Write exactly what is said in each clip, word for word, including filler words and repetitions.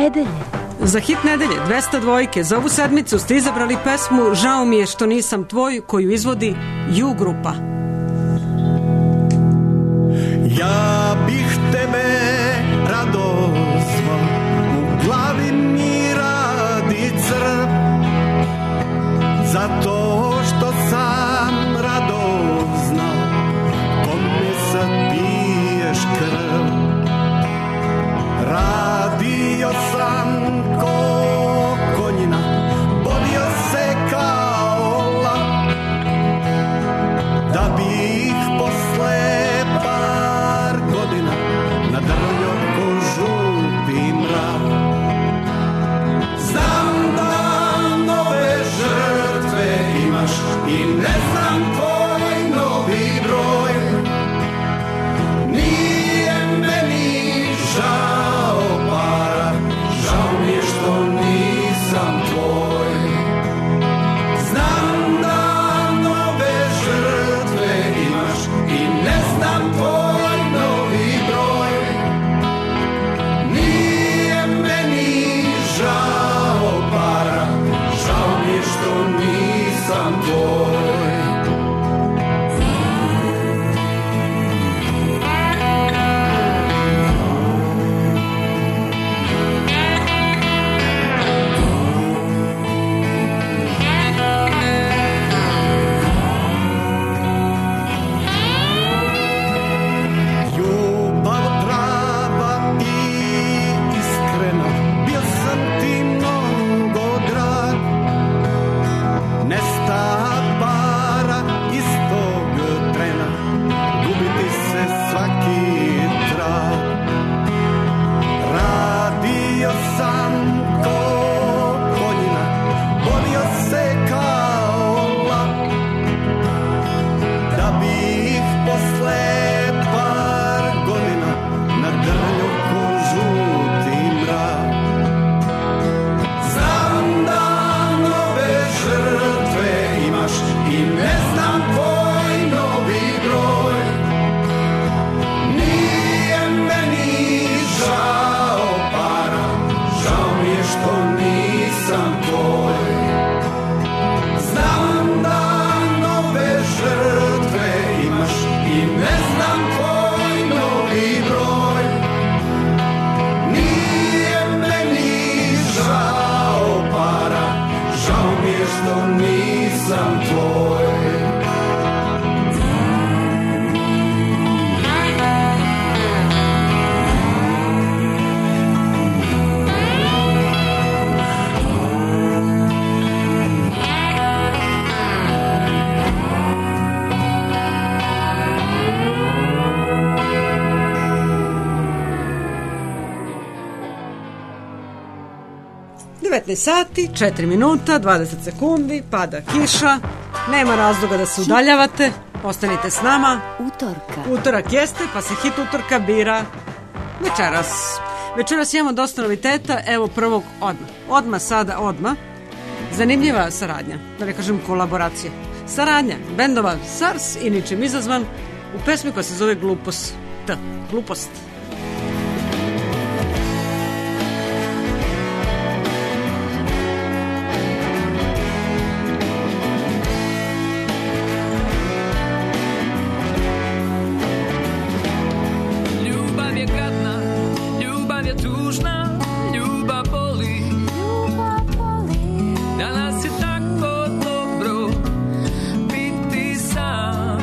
nedelje. Za hit nedelje, dvesta dvojke. Za ovu sedmicu ste izabrali pesmu Žao mi je što nisam tvoj, koju izvodi U grupa. Ja bih tebe rado zvao, u glavi mi radi crv, zato što sam rado znao kome sad piješ krv. Radio sam ko konjina, borio se kao lav, da bih posle par godina nadrljao ko žuti mrav. Znam da nove žrtve imaš i ne znam tvoj novi broj. Nije meni žao para, žao mi je što nisam tvoj. Znam da nove žrtve imaš i ne znam tvoj novi broj. Nije meni žao para, žao mi je što nisam tvoj. Ljubav prava i iskrena, bio sam ti mnogo drag. Nesta para istog trena, gubiti se svaki trag. Radio sam ko konjina, borio se kao lav, da bih posle par godina nadrljao ko žuti mrak. Znam da nove žrtve imaš i ne znam tvoj novi broj. Nije meni žao para, žao mi je što nisam tvoj. Znam da nove žrtve imaš i ne znam tvoj novi broj. Nije meni žao para, žao mi je što nisam tvoj. devetnaest sati, četiri minuta, dvadeset sekundi, pada kiša, nema razloga da se udaljavate, ostanite s nama. Utorka. Utorak jeste, pa se hit utorka bira večeras. Večeras imamo dosta noviteta, evo prvog odmah. Odmah sada, odmah. Zanimljiva saradnja, da ne kažem kolaboracija. Saradnja bendova SARS i ničim izazvan u pesmi koja se zove Glupost. T. Glupost. Ljubav je gadna, ljubav je tužna, ljubav boli. Danas je tako dobro biti sam.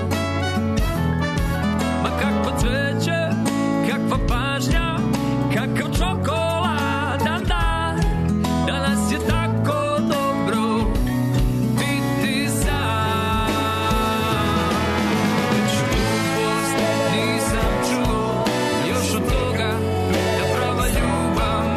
Ma kakvo cveće, kakva pažnja, kakav čokoladan dan. Danas je tako dobro biti sam. Već glupost nisam čuo još od toga da prava ljubav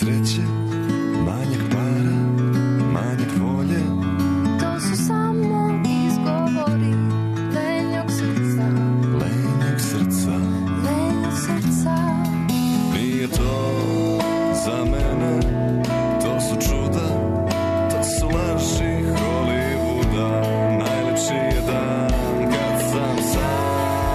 sreće, manjak para, manjak volje. To su samo izgovori lenjog srca, lenjeg srca, lenjog srca. Nije to za mene, to su čuda, to su laži Hollywooda. Najlepši je dan kad sam sam.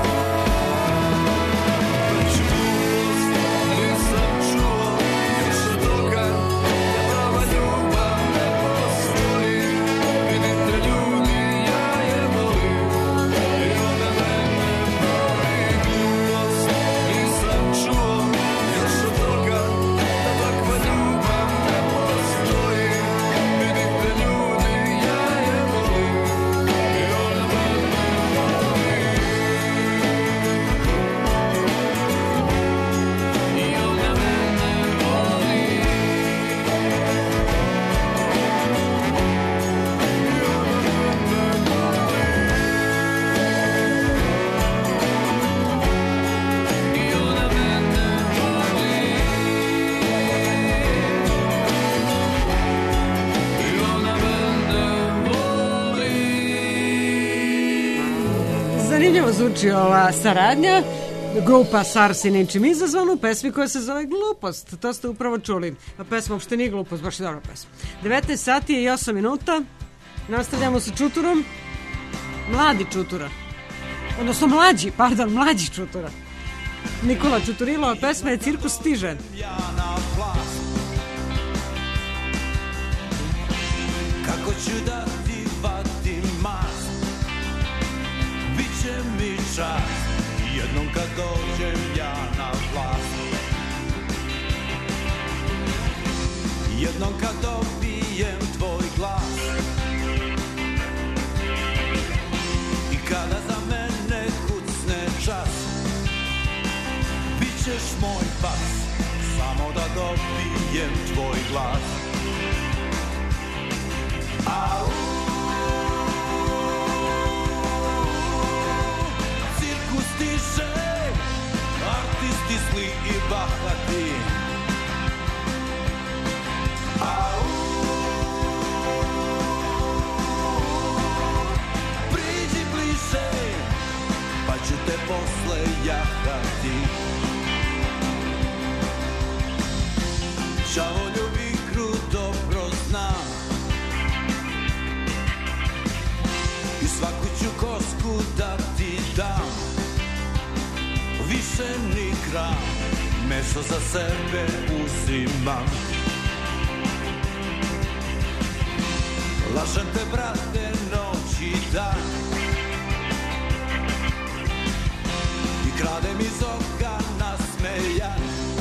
Već glupost nisam čuo još od toga, da prava ljubav ne postoji. Vidite ljudi, ja je volim i ona mene voli. Glupost nisam čuo još od toga, da takva ljubav ne postoji. Vidite ljudi, ja je volim i ona mene voli. I ona mene voli. I ona mene voli. I ona mene voli. Zanimljivo zvuči ova saradnja. Grupa Sars i ničim izazvanu u pesmi koja se zove Glupost. To ste upravo čuli. A pesma uopšte nije glupost, baš je dobra pesma. devetnaest sati i osam minuta. Nastavljamo sa Čuturom. Mladi Čutura. Odnosno mlađi, pardon, mlađi Čutura. Nikola Čuturilova pesma je Cirkus stiže. Ja na vlast. Kako ću da ti vatim mast, biće mi čast jednom kad dođem ja na vlast. Jednom kad dobijem tvoj glas i kada za mene kucne čas, bićeš moj pas, samo da dobijem tvoj glas. Au, cirkus stiže, artisti zli i bahati. Au, priđi bliže, pa ću te posle jahati. Čavolju igru dobro znam i svaku ću kosku da ti dam. Više ni gram, meso za sebe uzimam. Lažem te, brate, noć i dan i kradem iz oka nasmejan.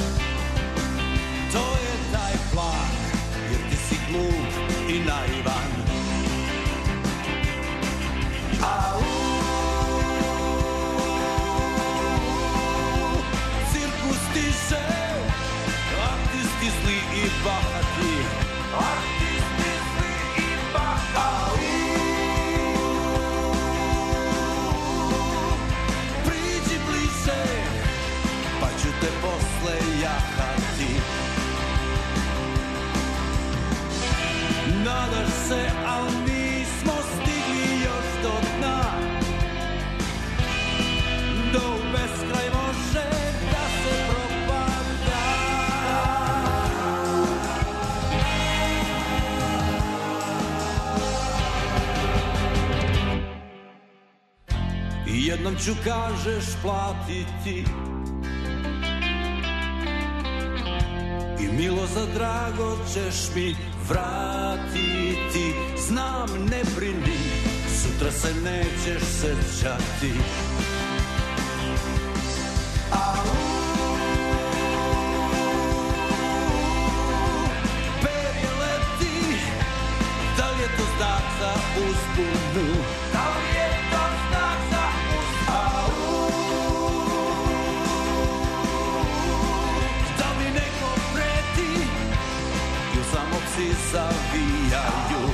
To je taj plan, jer ti si glup i naivan. Au, cirkus stiže, artisti zli i bahati. Artisti zli i bahati. Priđi bliže, pa ću te posle jahati. Nadaš se, al nismo stigli još do dna. Do u beskraj može da se propada. I jednom ću, kažeš, platiti i milo za drago ćeš mi vratiti. Znam, ne brini, sutra se nećeš sećati. Au, perje leti, da li je to znak za uspunu? Da li je to znak za uspunu? Au, da mi neko preti i u samo psi zavijaju.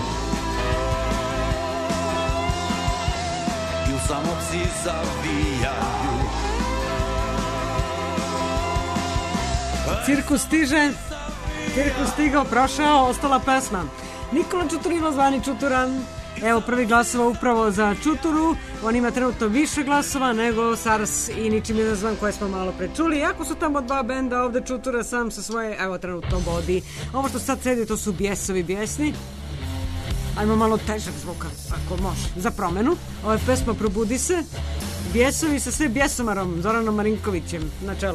I u samo psi zavijaju. Cirkus stiže, Cirkus stigao, prošao, ostala pesma. Nikola Čuturilo zvani Čuturan. Evo prvi glasova upravo za Čuturu. On ima trenutno više glasova nego Sars i Ničim izazvan koje smo malo prečuli. Iako su tamo dva benda, ovde Čutura sam sa svoje, evo trenutno vodi. Ovo što sad sedi to su Bijesovi Bijesni. Ajmo malo težak zvuk ako može. Za promenu. Ovo je pesma Probudi se. Bijesovi sa sve Bijesomarom, Zoranom Marinkovićem na čelu.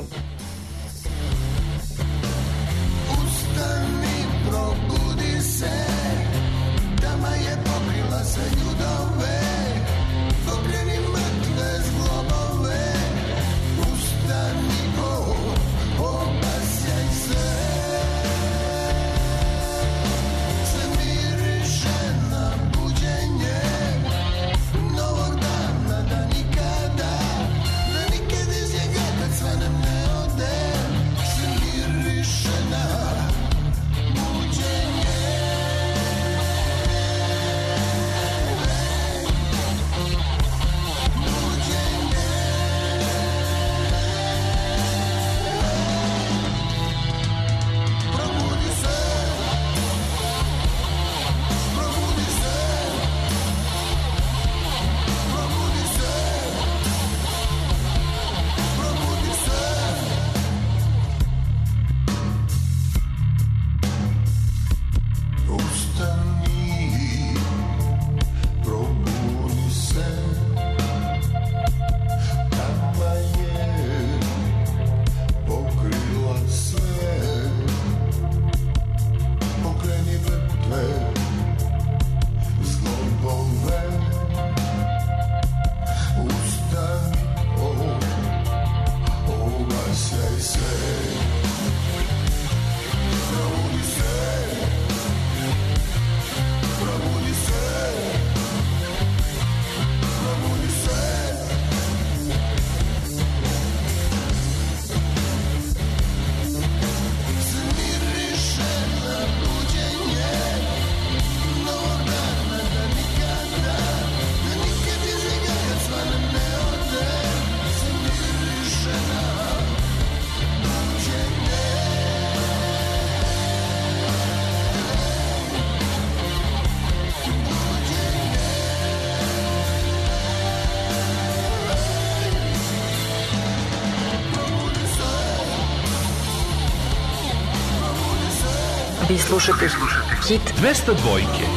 Ustani, probudi se, dama je pokrila se ljudove, okreni mrtve zglobove. Ustani, o, obasjaj se, se miriše na buđenje novog dana, da nikada, da nikad iz njega kad svanem ne ode, se miriše na Vi slušate hit dvesta dvojke.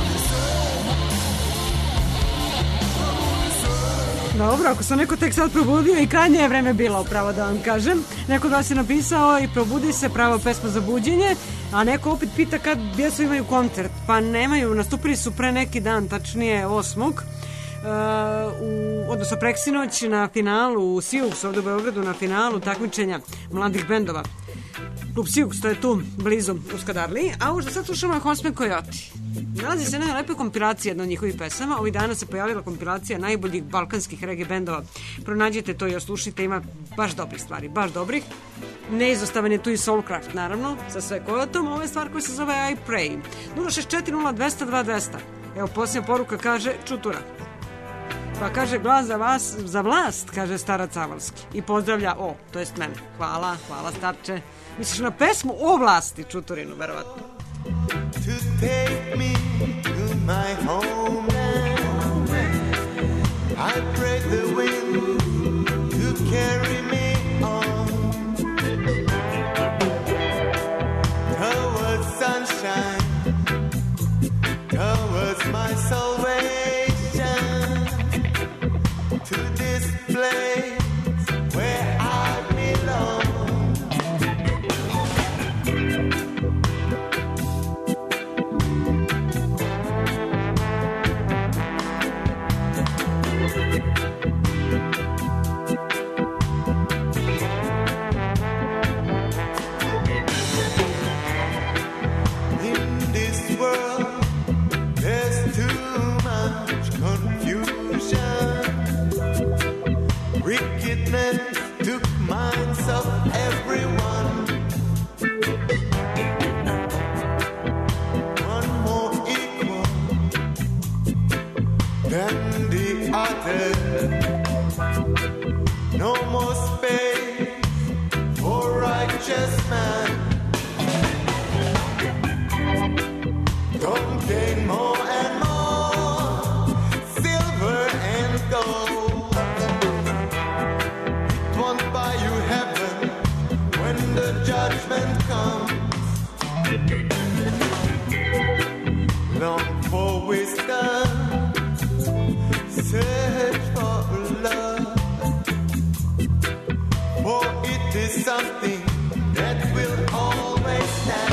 Dobro, ako se neko tek sad probudio i krajnje je vreme bilo, pravo da vam kažem. Neko od vas je napisao i probudi se, pravo pesma za buđenje, a neko opet pita kad Bijesovi imaju koncert. Pa nemaju, nastupili su pre neki dan, tačnije osmog Uh, u, odnosno preksinoć na finalu u Siux ovdje u Beogradu, na finalu takmičenja mladih bendova. Klub Siux, to je tu blizu u Skadarliji. A ovo što sad slušamo je Horseman Coyote. Nalazi se na lepoj kompilaciji jedna od njihovih pesama. Ovih dana se pojavila kompilacija najboljih balkanskih reggae bendova. Pronađite to i oslušite, ima baš dobrih stvari, baš dobrih. Neizostavan je tu i Soulcraft, naravno, sa sve Coyotom. Ovo je stvar koja se zove I Pray. nula šest četiri nula dvesta dva dvesta. Evo, posljednja poruka kaže Čutura. Pa kaže glas za vas, za vlast, kaže starac Avalski. I pozdravlja o, to jest mene. Hvala, hvala starče. Misliš na pesmu o vlasti, Čuturinu, verovatno. To take me to my homeland, I pray the wind to carry me on towards sunshine, towards my salvation, to this place where I belong. Took minds of everyone. One more equal than the other. No more space for righteous man. something that will always stand.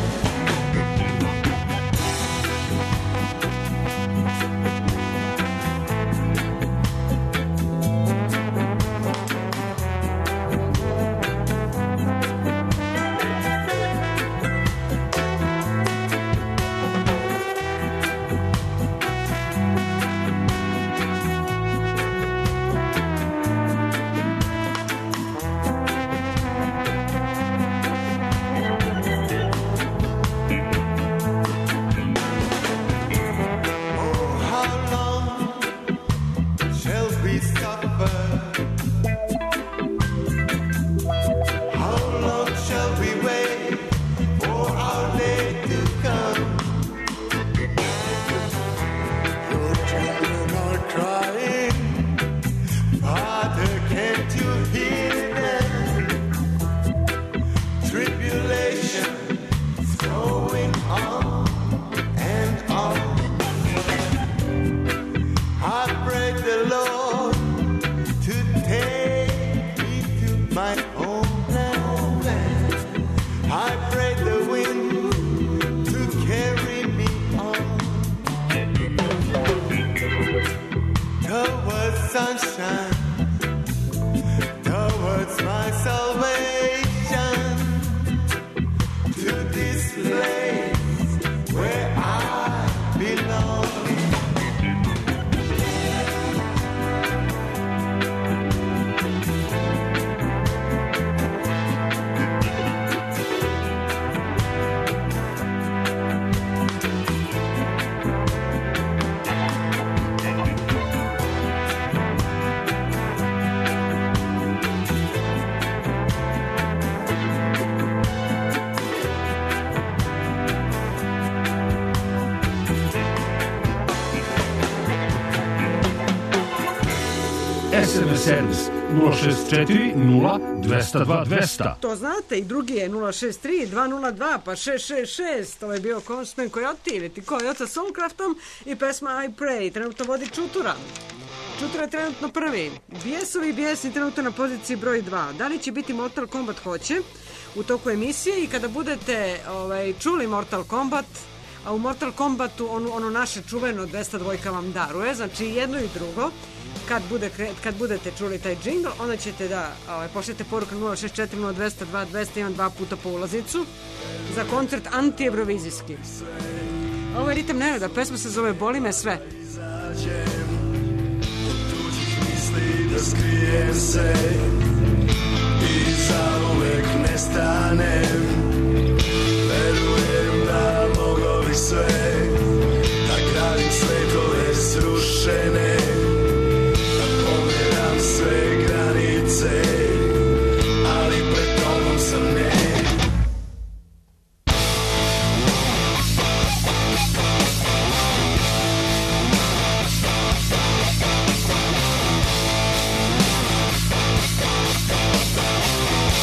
es em es servis nula šest četiri nula dvesta dva dvesta. To znate, i drugi je nula šest tri dva nula dva pa šest šest šest. Ovo je bio Constantine Coyote ili ti Coyote sa Soulcraftom i pesma I Pray. Trenutno vodi Čutura. Čutura je trenutno prvi. Bijesovi i bijesni trenutno na poziciji broj dva. Da li će biti Mortal Kombat? Hoće. U toku emisije i kada budete ovaj, čuli Mortal Kombat, a u Mortal Kombatu ono, ono naše čuveno dvesta dva vam daruje, znači jedno i drugo. Kad, bude, kad budete čuli taj džingl, onda ćete da ovaj, pošljete poruku nula šest četiri nula dvesta dva dvesta, imam dva puta po ulaznicu za koncert anti-evrovizijski. Ovo je ritam nereda, pesma se zove Boli me sve. Tuđih misli da skrijem se i zauvek nestanem. Verujem da mogo bi sve, da gradim svetove srušene, sve granice, ali pred tobom sam ne.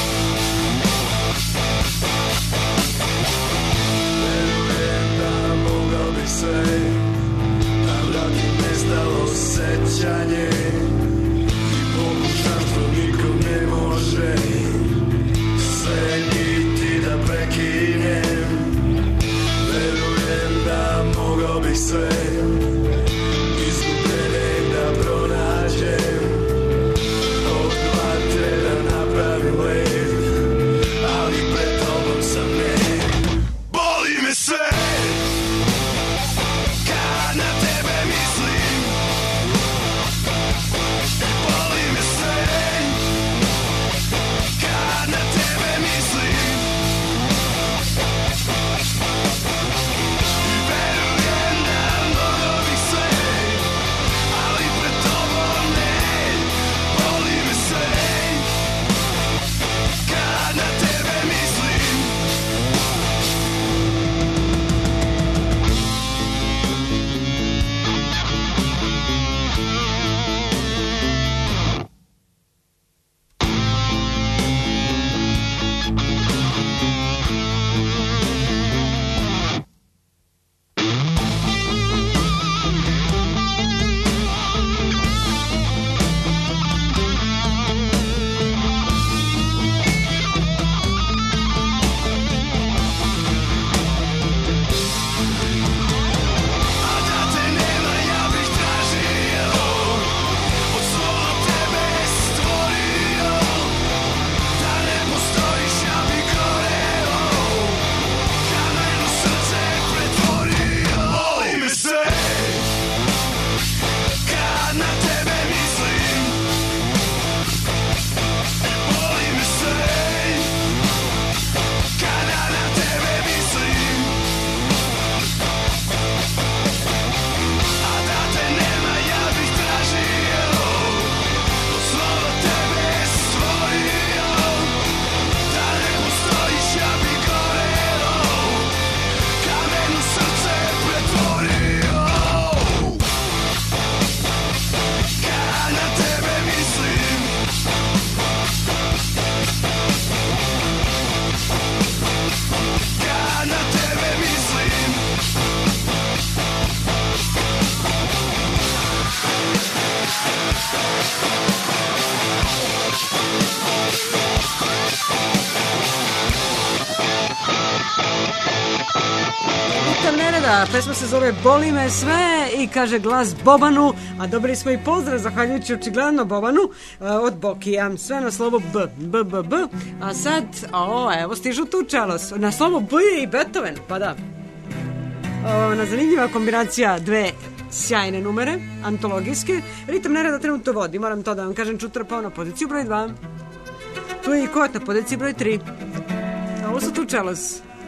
Verujem da mogu a pesma se zove Boli me sve i kaže glas Bobanu, a dobili smo i pozdrav zahvaljujući očigledno Bobanu od Bokija, sve na slovo B, B, B, B, a sad, o, evo stižu tu čelos, na slovo B je i Beethoven, pa da. O, na zanimljiva kombinacija dve sjajne numere, antologijske, ritam nereda trenutno vodi, moram to da vam kažem, Čutura pao na poziciju broj dva, tu je i Kot na poziciji broj tri, a ovo su tu čelos.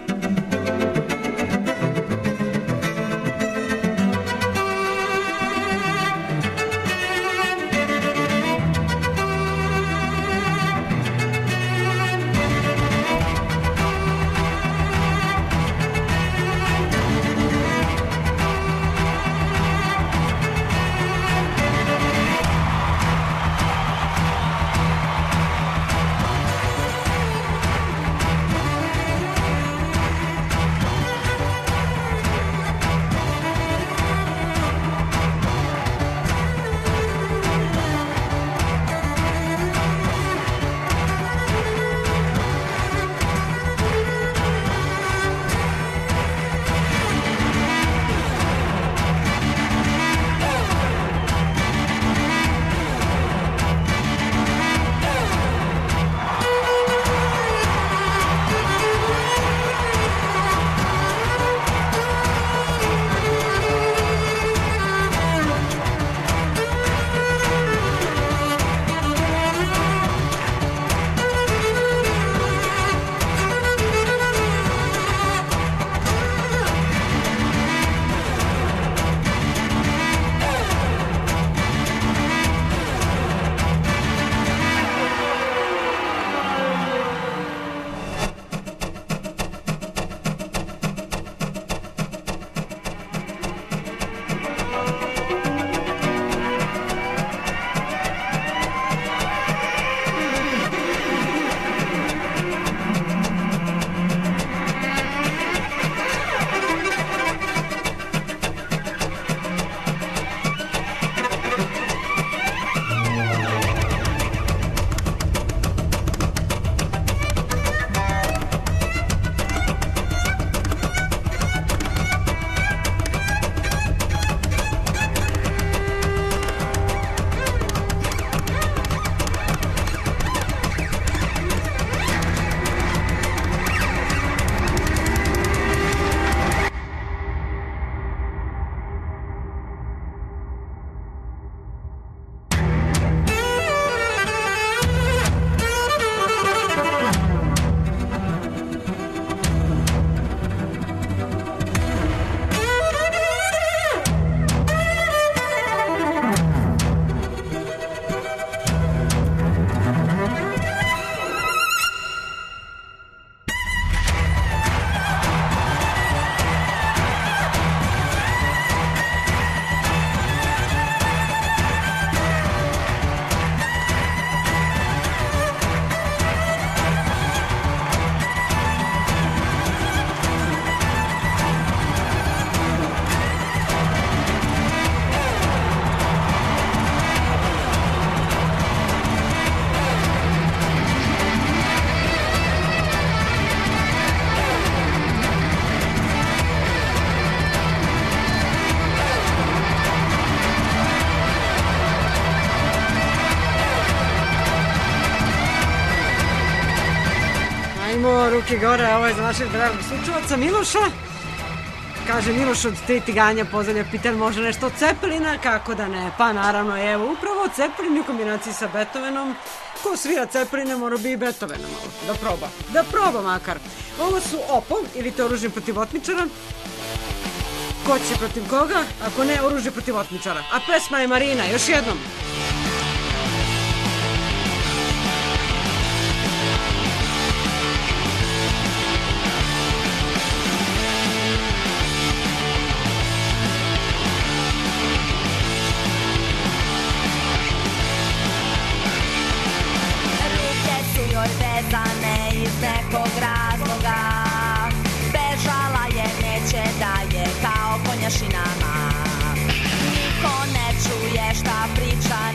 Ruke gore, ovo je za našeg dragog slučavaca Miloša. Kaže Miloš od tri tiganja pozdravlja, pita može nešto od Cepelina, kako da ne, pa naravno evo upravo Cepelin u kombinaciji sa Beethovenom. Ko svira Cepeline mora bi i Beethovena malo, da proba, da proba makar. Ovo su Opal ili to oružje protiv otmičara. Ko će protiv koga, ako ne oružje protiv otmičara. A pesma je Marina, još jednom. Nekog razloga bežala je, neće da je kao konjašinama. Niko ne čuje šta priča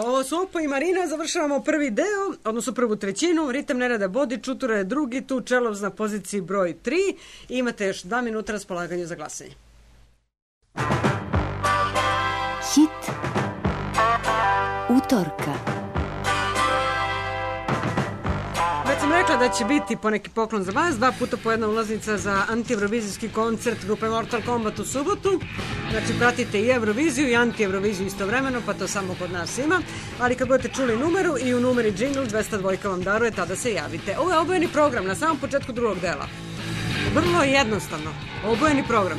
ovo su Opa i Marina, završavamo prvi deo, odnosno prvu trećinu, Ritam Nerada Bodi, Čutura je drugi, tu Čelovs na poziciji broj tri i imate još dva minuta raspolaganja za glasanje. Hit utorka. Već sam rekla da će biti poneki poklon za vas, dva puta po jedna ulaznica za anti-evrovizijski koncert grupe Mortal Kombat u subotu. Znači pratite i Euroviziju i anti-Euroviziju istovremeno, pa to samo kod nas ima. Ali kad budete čuli numeru i u numeri džingl dvesta dva vam daruje, tada se javite. Ovo je obojeni program na samom početku drugog dela. Vrlo jednostavno, obojeni program.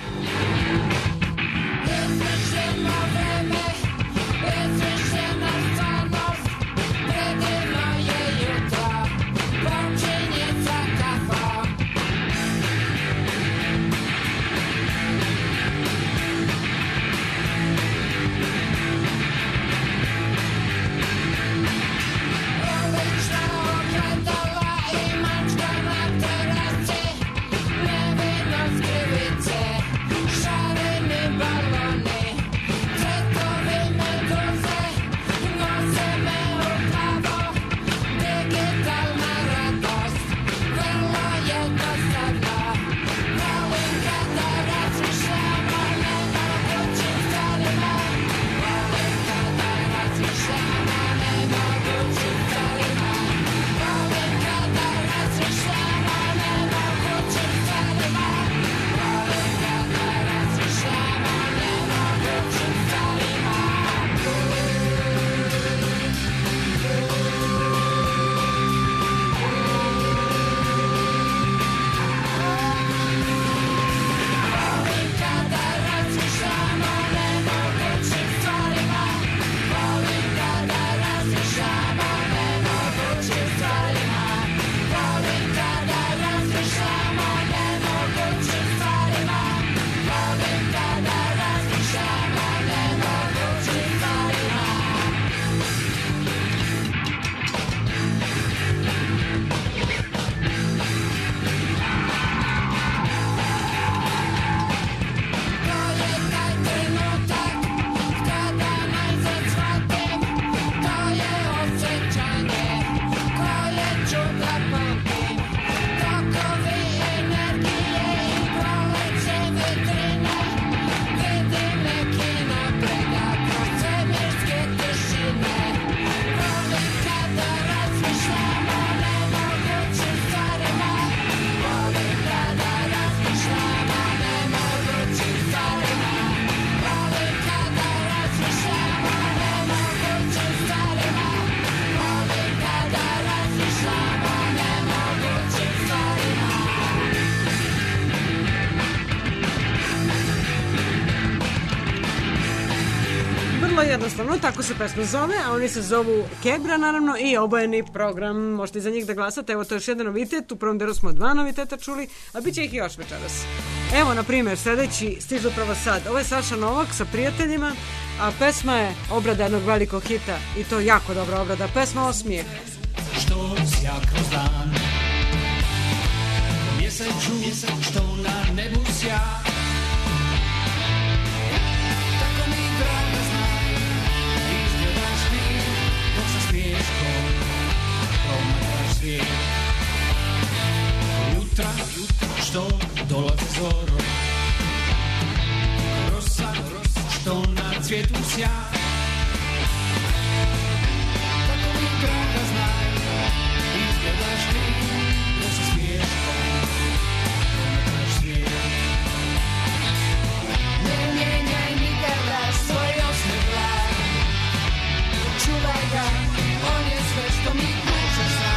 Jednostavno, tako se pesma zove, a oni se zovu Kebra, naravno, i obojeni program. Možete i za njih da glasate. Evo, to je još jedan novitet. U prvom delu smo dva noviteta čuli, a bit će ih još večeras. Evo, na primjer, sledeći stižu upravo sad. Ovo je Saša Novak sa prijateljima, a pesma je obrada jednog velikog hita, i to jako dobra obrada. Pesma Osmijeh. Što sja kroz dan, mjeseču, što na nebu sja. Jutra, što dolaze zoro, rosa, što na cvijetu sja. Tako mi draga znaj, izgledaš ti, dok se smiješkom prometaš svijet. Ne mijenjaj nikada svoj osmeh glas, čuvaj ga, on je sve što mi duša zna.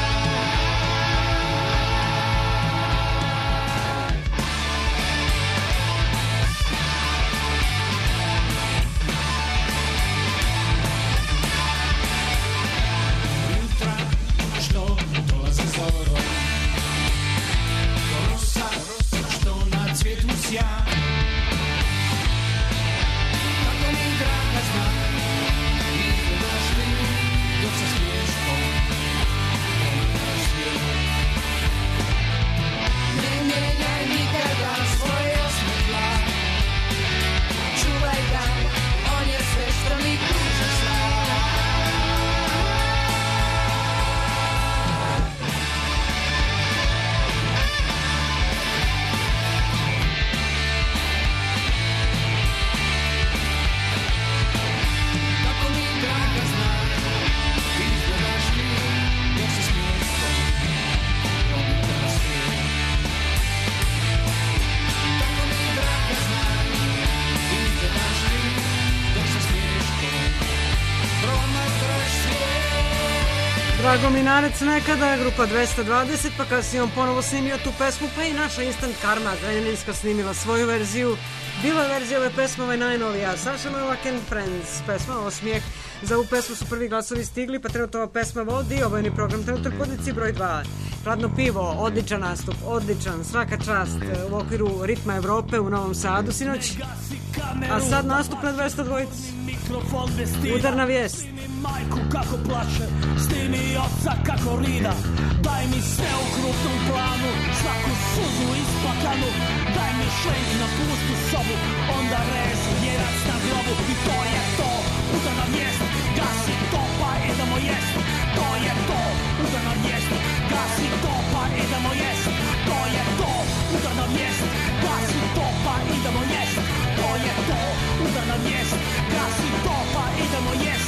Drago Minarec nekada, grupa dvesta dvadeset, pa kasnije on ponovo snimio tu pesmu, pa i naša Instant Karma Zrenjaninska snimila svoju verziju. Bila je verzija ove pesme, ove najnovija, Saša Novak and Friends, pesma Osmijeh. Za ovu pesmu su prvi glasovi stigli, pa trenutno ova pesma vodi obojeni program trenutno poziciji broj dva. Hladno pivo, odličan nastup, odličan, svaka čast u okviru Ritma Evrope u Novom Sadu sinoć. A sad nastup na dvesta dvojici. Udarna vijest. Majku kako plače, snimi oca kako rida. Daj mi sve u krupnom planu, svaku suzu isplakanu. Daj mi šlenk na pustu sobu, onda rez jerac na grobu. I to je to, udarna vijest, gasi to pa idemo jest. To je to, udarna vijest, gasi to pa idemo jest. To je to, udarna vijest, gasi to pa idemo jest. To je to, udarna vijest, gasi to pa idemo jest.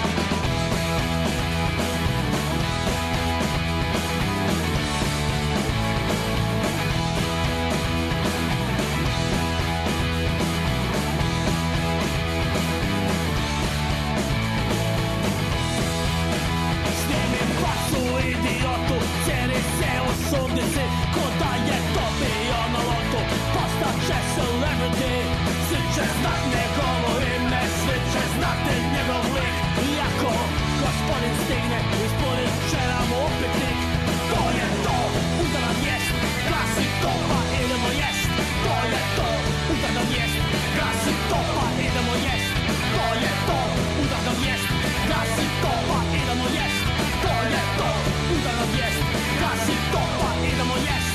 Idiotu, cijeli se u sudnici, ko da je to bio na lotu. Postaće celebrity, svi će znat njegovo ime, svi će znati njegov lik. Iako gospodin stigne, ispunit će nam upitnik. To je to, udarna vijest, glasi to pa idemo jest. To je to, udarna vijest, glasi to pa idemo jest. To je to, udarna vijest, glasi to pa idemo jest. To je to, udarna vijest, glasi to pa idemo jest.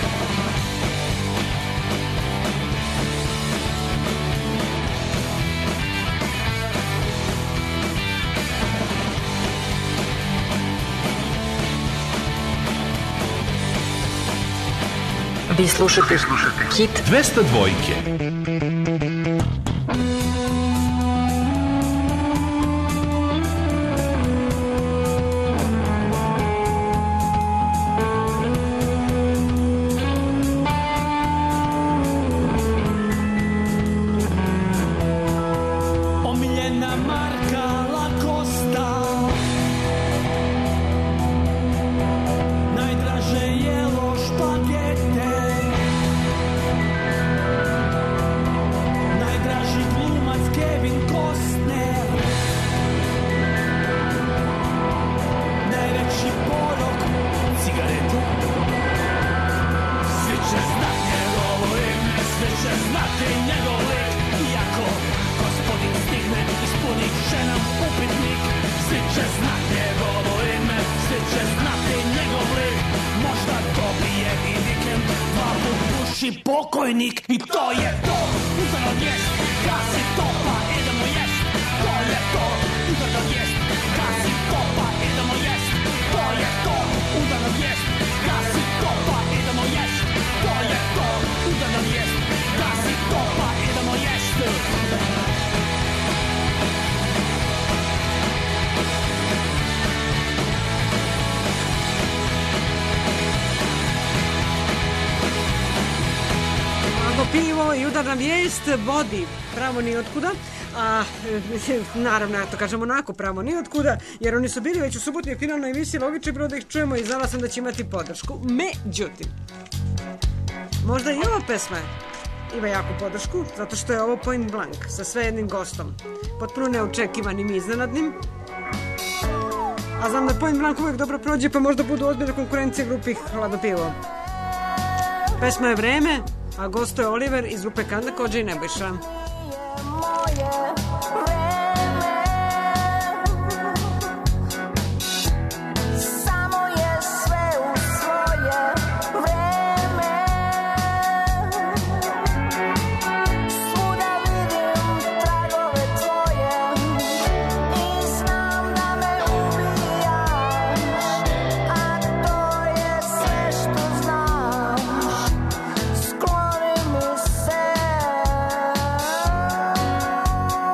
Vi slušate Hit dvesta dvojke. Omiljena marka Lacosta, najdraže jelo špagete, najdraži glumac Kevin Costner, najveći porok cigarete. Svi će znat njegovo ime, svi će znati njegov lik. Iako gospodin stigne, ispunit će nam upitnik. Svi će znat njegovo ime, svi će znati njegov lik. Možda dobije i vikend, dva put puši pokojnik. I to je to, udarna vijest, gasi to pa idemo jest. To je to, udarna vijest, gasi to pa idemo jest. To je to, udarna vijest, gasi to pa idemo jest. To je to, udarna vijest, gasi to pa idemo jest. Hladno pivo i udarna vijest vodi pravo ni otkuda. A naravno, ja to kažem onako, pravo ni otkuda, jer oni su bili već u subotnoj finalnoj emisiji, logično je bilo da ih čujemo i znala sam da će imati podršku. Međutim, možda i ova pesma ima jaku podršku, zato što je ovo Point Blank sa sve jednim gostom, potpuno neočekivanim i iznenadnim. A znam da Point Blank uvijek dobro prođe, pa možda budu ozbiljne konkurencije grupi Hladno pivo. Pesma je Vreme, a gosto je Oliver iz grupe Kanda Kođa i Nebojša. Skloni mi se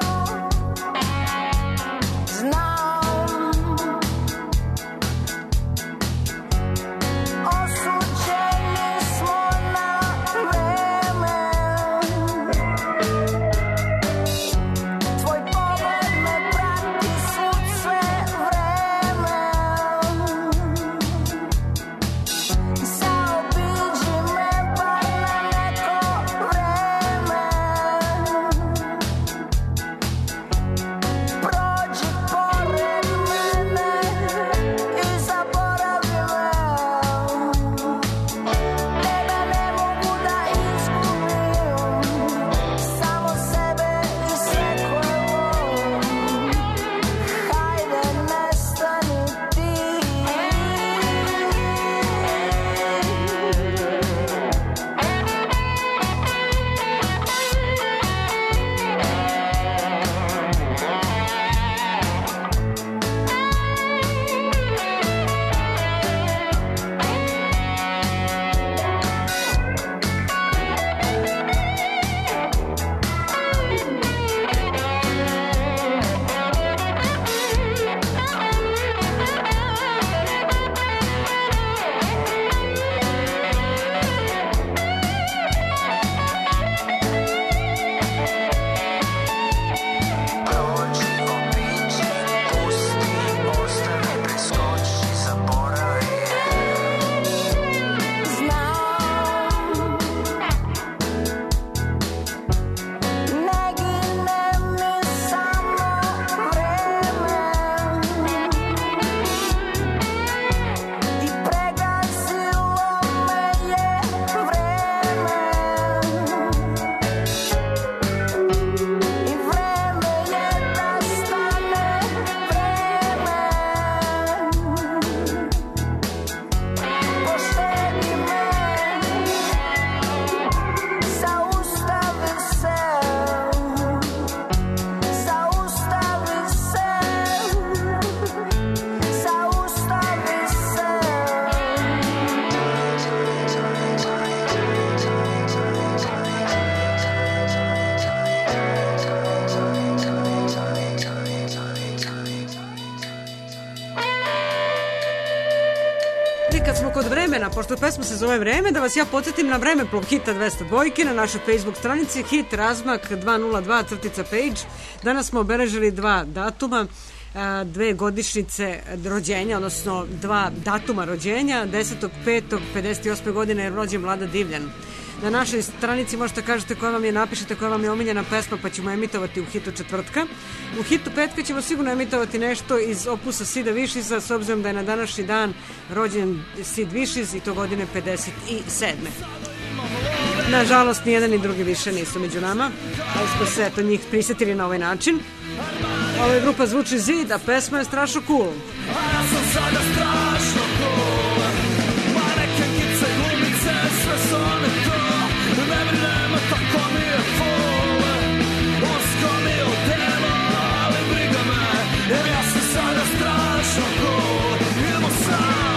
smo kod vremena, pošto pesma se zove Vreme, da vas ja podsjetim na vremeplov Hita dvesta dva na našoj Facebook stranici Hit razmak dvesta nula dva crtica page. Danas smo obeležili dva datuma, dve godišnjice rođenja, odnosno dva datuma rođenja. desetog petog pedeset osme godine je rođen Vlada Divljan. Na našoj stranici možete kažete koja vam je, napišete koja vam je omiljena pesma, pa ćemo emitovati u hitu četvrtka. U hitu petka ćemo sigurno emitovati nešto iz opusa Sida Višisa, s obzirom da je na današnji dan rođen Sid Višis i to godine pedeset sedme. Nažalost, ni jedan ni drugi više nisu među nama, ali smo se eto njih prisjetili na ovaj način. Ova je grupa Zvuči zid, a pesma je strašno cool. A ja sam sada strašno cool. Manekenkice, glumice, sve su one to. Ne brinem, tako mi je full. Usko mi je odelo, ali briga me, jer ja sam sada strašno cool. Idemo sad.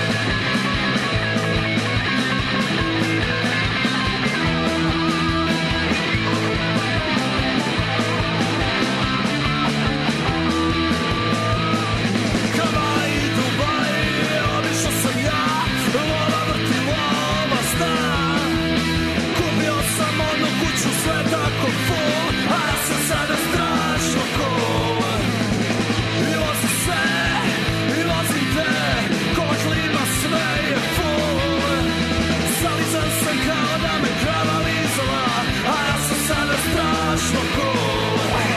Tako full, a ja sam sada strašno cool. I vozim se, i vozim te, kola klima sve je full. Zalizan sam kao da me krava lizala, a ja sam sada strašno cool.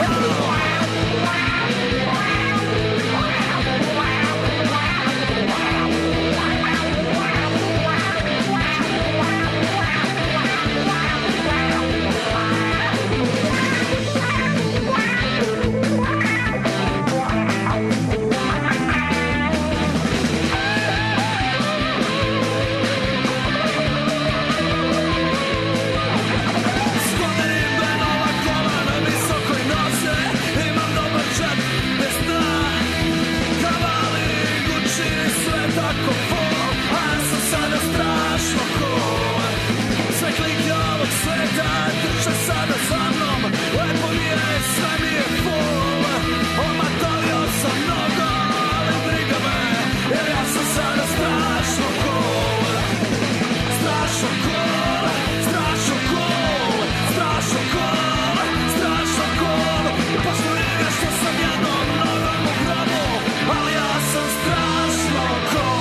Tako full, a ja sam sada strašno cool. Sve klike ovog sveta trče sada za mnom. Lepo mi je, sve mi je full. Omatorio sam mnogo, ali briga me, jer ja sam sada strašno cool. Strašno cool, strašno cool, strašno cool, strašno cool. Pošto vidiš što sam jednom nogom u grobu, ali ja sam strašno cool.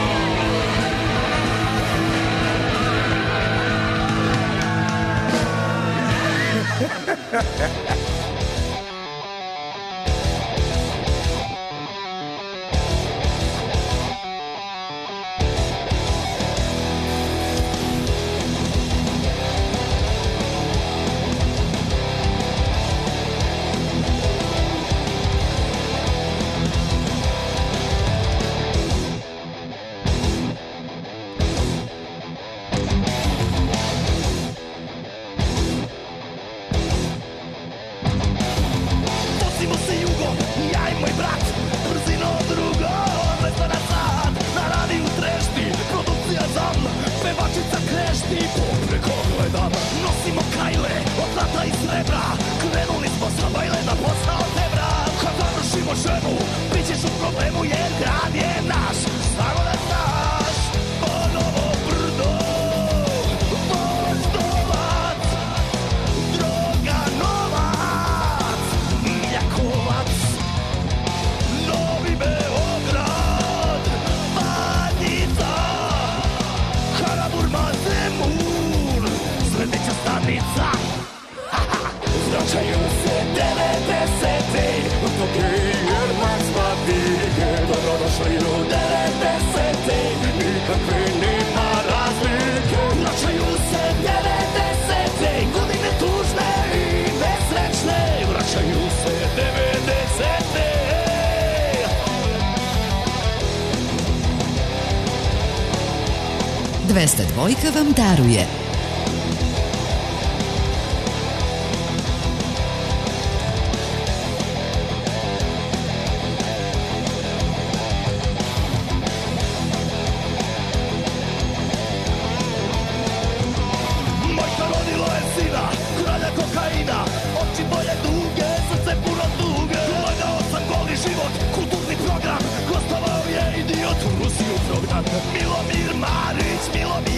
Ha ha ha. dvesta dva vam daruje Milomir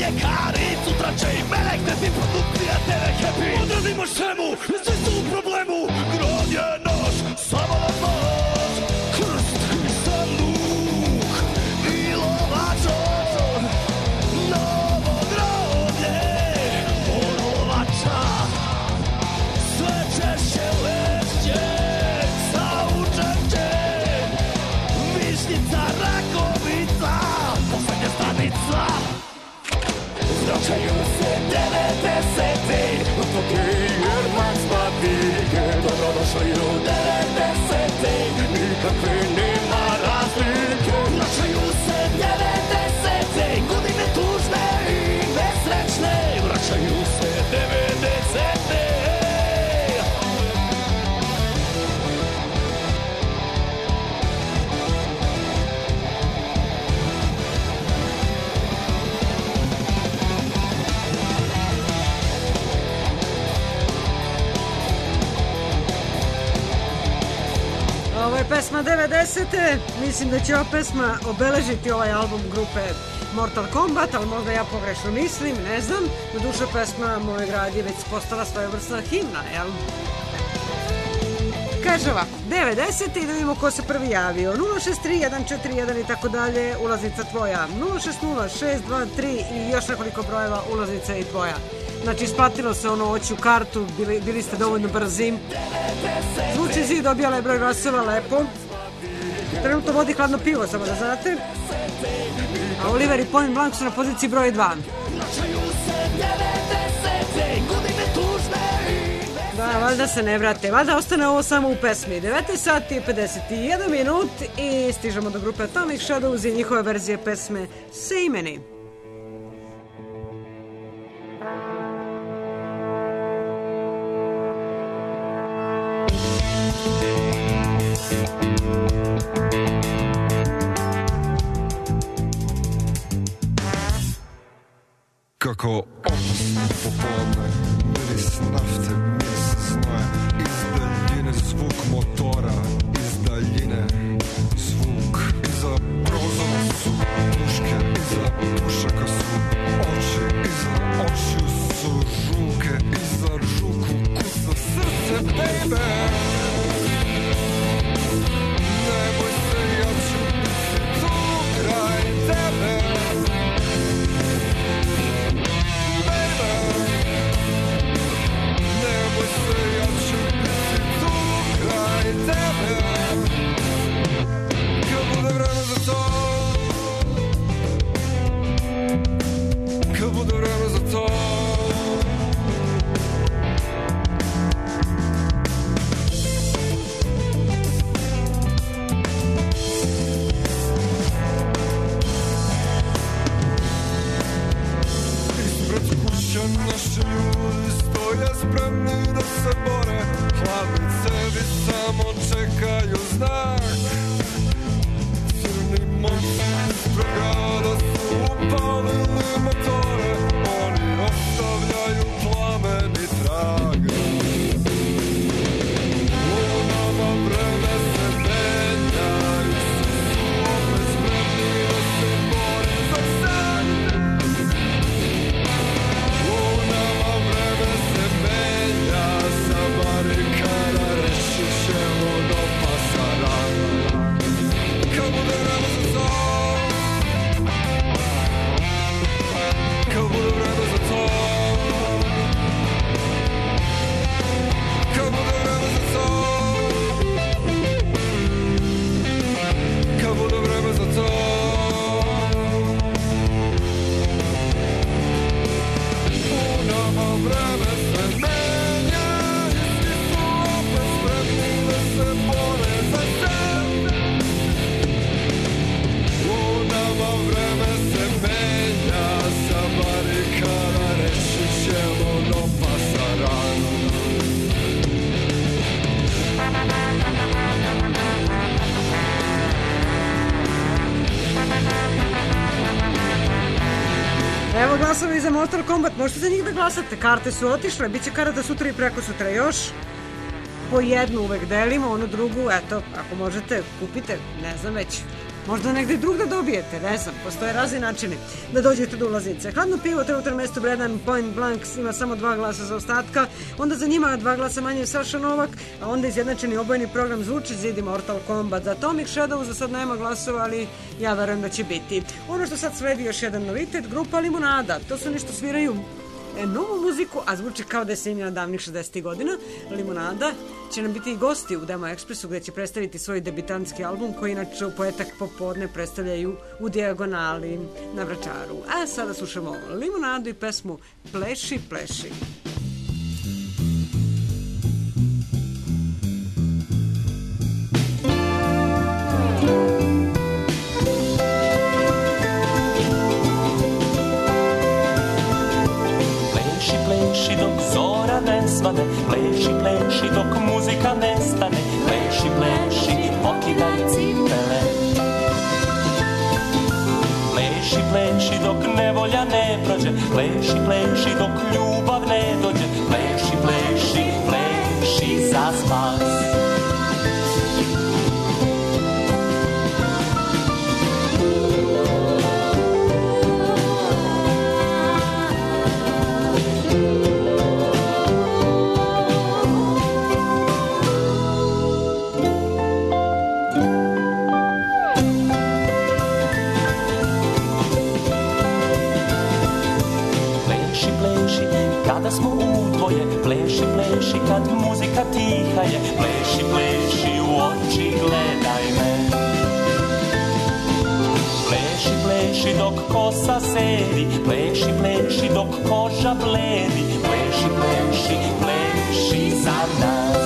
mljekari, sutra će i mene hteti produkcija te ve Happy. Odradimo šemu, svi su u problemu, grad je naš, samo na noć. Krst i sanduk i lovačor, novo groblje olovača. Sve češće lešće, saučešće, Višnjica, Rakovica, poslednja stanica. Vraćaju se devedeseti, dok je Jerman spatike. Dobrodošli u devedeseti, nikakve nema razlike. Vraćaju se devedeseti, godine tužne i nesrećne. Vraćaju se devedeseti. Ovo je pesma devedesete. Mislim da će ova pesma obeležiti ovaj album grupe Mortal Kombat, ali možda ja pogrešno mislim, ne znam. Na duše pesma Moj grad je već postala svojevrsna himna, jel? Kaže ovako, devedesete i da vidimo ko se prvi javio. nula šest tri jedan četiri jedan i tako dalje, ulaznica tvoja. nula šest nula šest dva tri i još nekoliko brojeva, ulaznica i tvoja. Znači, isplatilo se ono oći u kartu, bili, bili ste dovoljno brzi. Zvuči zid, objala je broj glasova, lepo. Trenutno vodi hladno pivo, samo da znate. A Oliver i Point Blank su na poziciji broj dva. Da, valjda se ne vrate. Valjda ostane ovo samo u pesmi. devetnaest sati i pedeset jedan minut i stižemo do grupe Atomic Shadows i njihove verzije pesme Se imeni. Kako opasno popodne, miris nafte, miris znoja, iz daljine zvuk motora, iz daljine zvuk. Iza prozora su puške, iza pušaka su oči, iza očiju su žuke, iza žuku kuca srce, baby. Ne boj se, ja ću biti tu kraj tebe. Kad bude vreme za to, ispred kuće naši ljudi stoje spremni da se bore. Hladni cevi samo čekaju znak. Crni momci ispred grada su upalili motore. Oni ostavljaju plameni trag. U nama vreme se menja i svi su opet spremni da se bore za san. U nama vreme se menja, sa barikada rešit ćemo do pasarana. Kad bude vreme za to, kad bude vreme za to, kad bude vreme za to, kad bude vreme za to. U nama vreme se menja i svi su opet spremni da se bore za san. U nama vreme se menja, sa barikada rešit ćemo do pasarana. Evo glasovi za Mortal Kombat, možete za njih da glasate, karte su otišle, bit će karata sutra i preko sutra još. Po jednu uvek delimo, onu drugu, eto, ako možete, kupite, ne znam već, Možda negde drugde dobijete, ne znam, postoje razni načini da dođete do ulaznice. Hladno pivo, Teotar mesto Bredan, Point Blank ima samo dva glasa za ostatka, onda za njima dva glasa manje Saša Novak, a onda izjednačeni obojeni program zvuči Zidi Mortal Kombat. Za Atomic Shadow za sad nema glasova, ali ja verujem da će biti. Ono što sad sledi još jedan novitet, grupa Limonada, to su nešto sviraju E, novu muziku, a zvuči kao da je snimljena davnih šezdesetih godina. Limonada će nam biti i gosti u Demo Ekspresu gde će predstaviti svoj debitanski album koji inače u poetak popodne predstavljaju u Dijagonali na Vračaru. A sada slušamo Limonadu i pesmu Pleši, pleši. Pleši dok zora ne svane, pleši, pleši dok muzika nestane, pleši, pleši, pokidaj cipele. Pleši, pleši dok nevolja ne prođe, pleši, pleši dok ljubav ne dođe, pleši, pleši, pleši za spas. Kada smo u dvoje, pleši, pleši, kad muzika tiha je, pleši, pleši, u oči gledaj me. Pleši, pleši, dok kosa sedi, pleši, pleši, dok koža bledi, pleši, pleši, pleši za nas.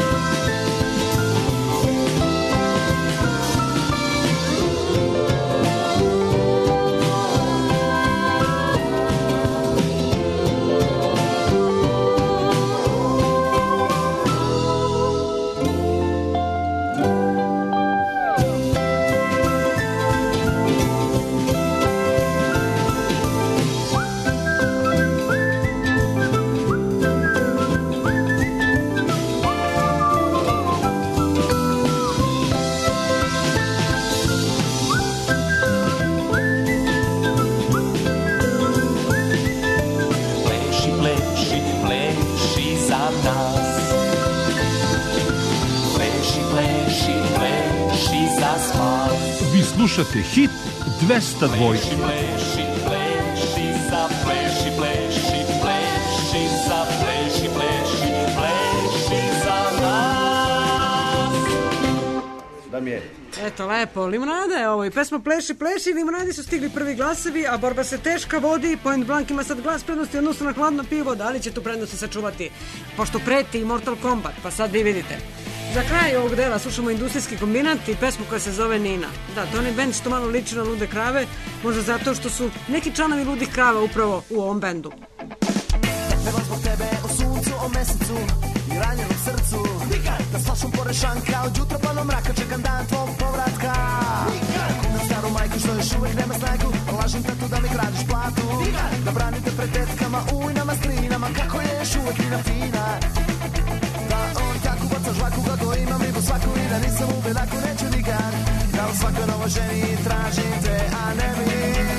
Slušate hit dvesta dva. Pleši, pleši, pleši za pleši, pleši, pleši za pleši, pleši, pleši za nas. Da mi je. Eto, lepo, Limonada je ovo i pesma Pleši, pleši, Limonadi su stigli prvi glasovi, a borba se teška vodi, Point Blank ima sad glas prednosti odnosno na hladno pivo, da li će tu prednosti sačuvati, pošto preti i Mortal Kombat, pa sad vi vidite. Za kraj ovog dela slušamo industrijski kombinat i pesmu koja se zove Nina. Da, to je onaj bend što malo liči na Lude krave, možda zato što su neki članovi Ludih krava upravo u ovom bendu. Pevam zbog tebe o suncu, o mesecu i ranjenom srcu. Nikad! Da slašom pored šanka, od jutra pa do mraka čekam dan tvog povratka. Nikad! Kumam staru majku što još uvek nema snagu, lažem tatu da mi gradiš platu. Nikad! Da branite pred tetkama, ujnama, strinama, kako je još uvek Nina fina. Da on tako baca žvaku kako imam ribu svaku i da nisam u bedaku neću nikad. Da u svakoj novoj ženi tražim te, a ne mi.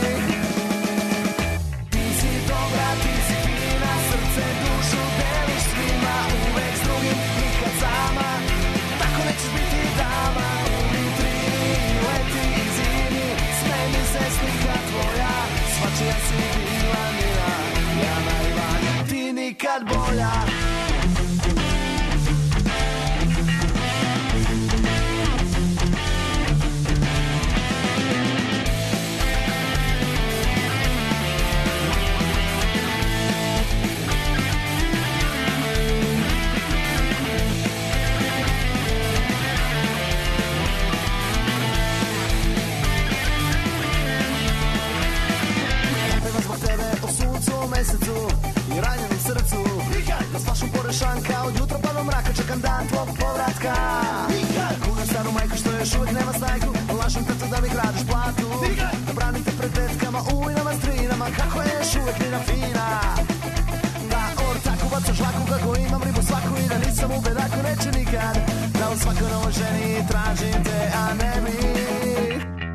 Ti si dobra, ti si fina, srce, dušu deliš svima, uvek s drugim, nikad sama. Tako nećeš biti dama, u vitrini, leti i zimi, smeni se slika tvoja, svačija si bila Nina, ja naivan, ti nikad bolja. Mesecu i ranjenom srcu. Nikad! Da spašam pored šanka, od jutra pa do mraka čekam dan tvog povratka. Nikad! Kunem staru majku što još uvek nema snajku, lažem tatu da mi gradiš platu. Nikad! Da branim te pred tetkama, ujnama, strinama, kako je još uvek Nina fina. Da on tako baca žvaku kako imam ribu svaku i da nisam u bedaku neću nikad. Da u svakoj novoj ženi tražim te, a ne mi.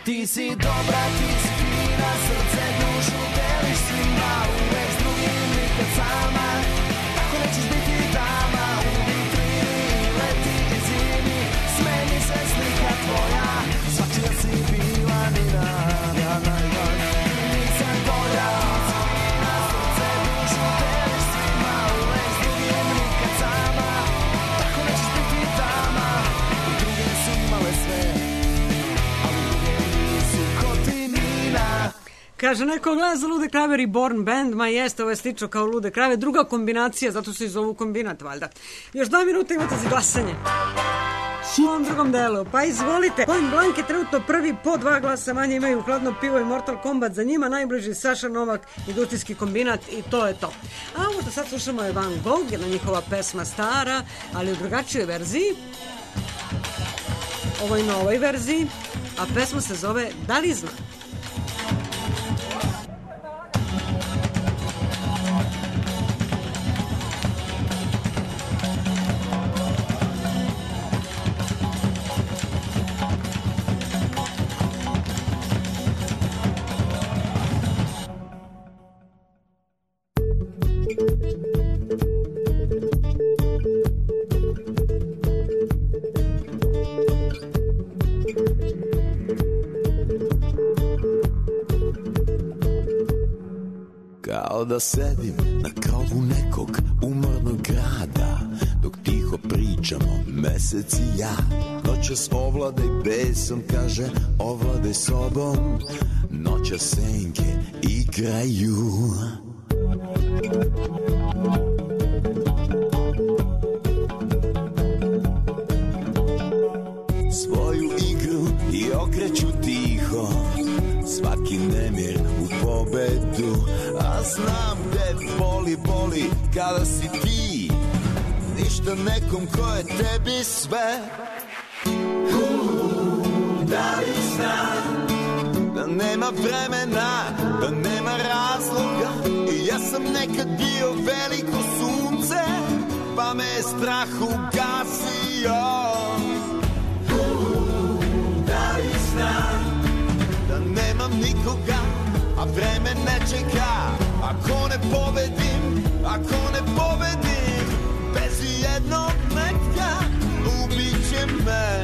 Ti si dobra, ti si fina, srce dušu deliš svima, uvek s drugim nikad sama, tako nećeš biti dama, u vitrini leti i zimi, smeni se slika tvoja, svačija si bila Nina, ja najbolja, nisam bolja, na srce dušu deliš svima, uvek s drugim nikad sama, tako nećeš biti dama, i druge su imale sve. Kaže, neko gleda za Lude krave Reborn Band, ma jeste, ovo je slično kao Lude krave, druga kombinacija, zato se i zovu kombinat, valjda. Još dva minuta imate za glasanje. U ovom drugom delu, pa izvolite. Point Blank je trenutno prvi, po dva glasa manje imaju Hladno pivo i Mortal Kombat, za njima najbliži Saša Novak, industrijski kombinat i to je to. A ovo što sad slušamo je Van Gogh, jedna njihova pesma stara, ali u drugačijoj verziji, ovoj novoj verziji, a pesma se zove Da li zna? Kao da sedim na krovu nekog umornog grada, dok tiho pričamo mesec i ja. Noćas ovladaj besom, kaže ovladaj sobom, noćas senke igraju. Svoju igru i okreću tiho, svaki nemir u pobedu, a znam gde boli, boli kada si ti ništa nekom ko je tebi sve. Uh, da li znam da nema vremena, da nema razloga, i ja sam nekad bio veliko sunce, pa me je strah ugasio. Uh, da li znam da nemam nikoga, a vreme ne čeka. Ako ne pobedim, ako ne pobedim, bez jednog metka ubit će me.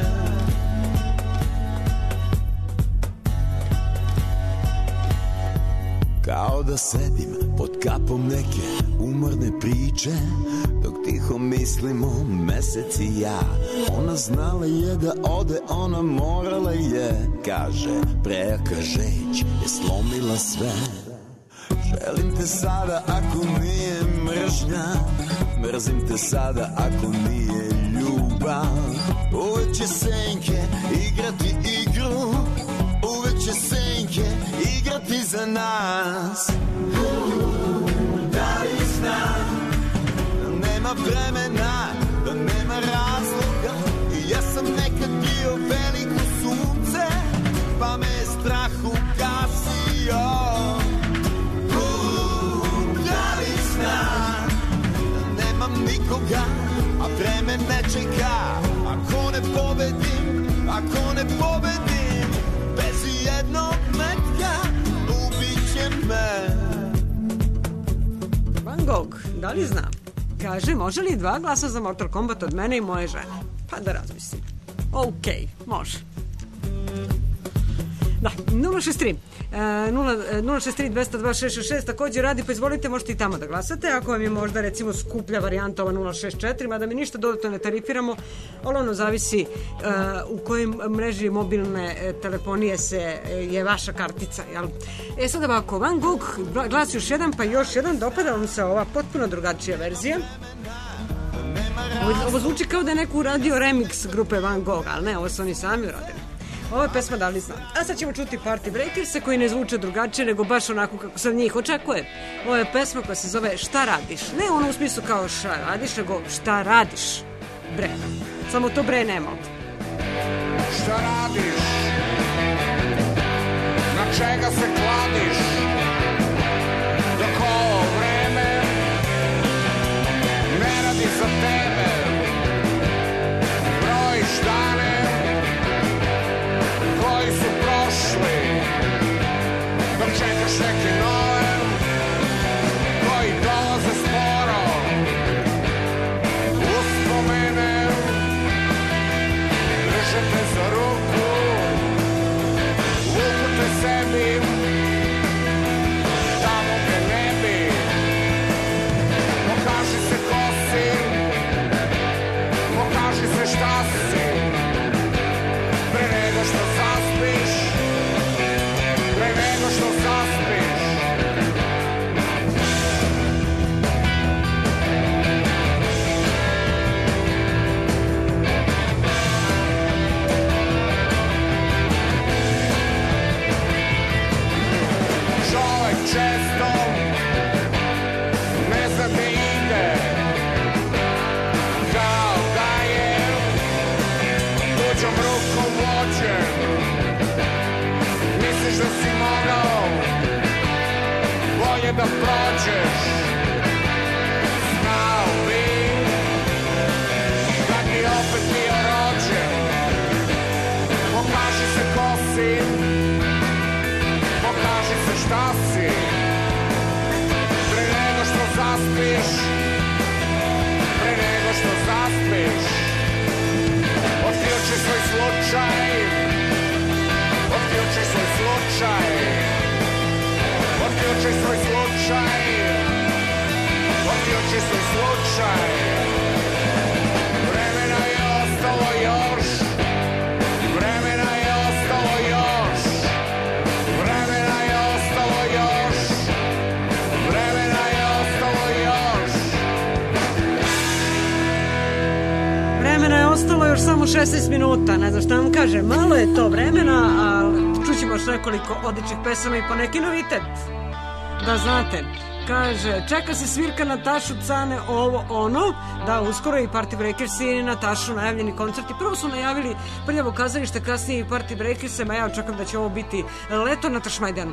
Kao da sedim pod kapom neke umorne priče, dok tiho mislimo mesec i ja. Ona znala je da ode, ona morala je, kaže, prejaka žeć je slomila sve. Želim te sada ako nije mržnja, mrzim te sada ako nije ljubav. Uvek će senke igrati igru, uvek će senke igrati za nas. Da li znam da nema vremena, da nema razloga, i ja sam nekad bio veliko sunce, pa me je strah ugasio. Da li znam da nemam nikoga, a vreme ne čeka. Ako ne pobedim, ako ne pobedim, bez jednog metka ubit će me. Van Gogh, da li znam? Kaže, može li dva glasa za Mortal Kombat od mene i moje žene? Pa da razmislim. Okej, okay, može. Da, nula šest tri nula šest tri dvesta dva šest šest šest takođe radi, pa izvolite, možete i tamo da glasate. Ako vam je možda recimo skuplja varijanta ova nula šest četiri, mada mi ništa dodatno ne tarifiramo, ali ono zavisi uh, u kojoj mreži mobilne telefonije se je vaša kartica, jel? E sad ovako, Van Gogh, glas još jedan, pa još jedan, dopada vam se ova potpuno drugačija verzija. Ovo, ovo zvuči kao da je neko uradio remix grupe Van Gogh, ali ne, ovo su oni sami uradili. Ovo je pesma Da li znam. A sad ćemo čuti Party Breakers koji ne zvuče drugačije nego baš onako kako se od njih očekuje. Ovo je pesma koja se zove Šta radiš? Ne ono u smislu kao šta radiš, nego šta radiš, bre. Samo to bre nema. Šta radiš? Na čega se kladiš? Dok ovo vreme ne radi za tebe. Brojiš dane koji su prošli. često ne zna da ide, kao da je tuđom rukom vođen. Misliš da si mogao bolje da prođeš, znao bi kad bi opet bio rođen. Pokaži se ko si, pokaži se šta si, pre nego što zaspiš, pre nego što zaspiš. Otključi svoj slučaj, otključi svoj slučaj, otključi svoj slučaj, otključi svoj slučaj. Vremena je ostalo još, vremena je ostalo još, vremena je ostalo još, vremena je ostalo još. Vremena je ostalo još samo šesnaest minuta, ne znam šta vam kaže, malo je to vremena, ali čućemo još nekoliko odličnih pesama i po neki novitet. Da znate, kaže, čeka se svirka Natašu Cane, ovo ono, da uskoro i Party Breakers i Natašu najavljeni koncerti. Prvo su najavili Prljavo kazalište, kasnije i Party Breakers, a ja očekam da će ovo biti leto na Tašmajdanu.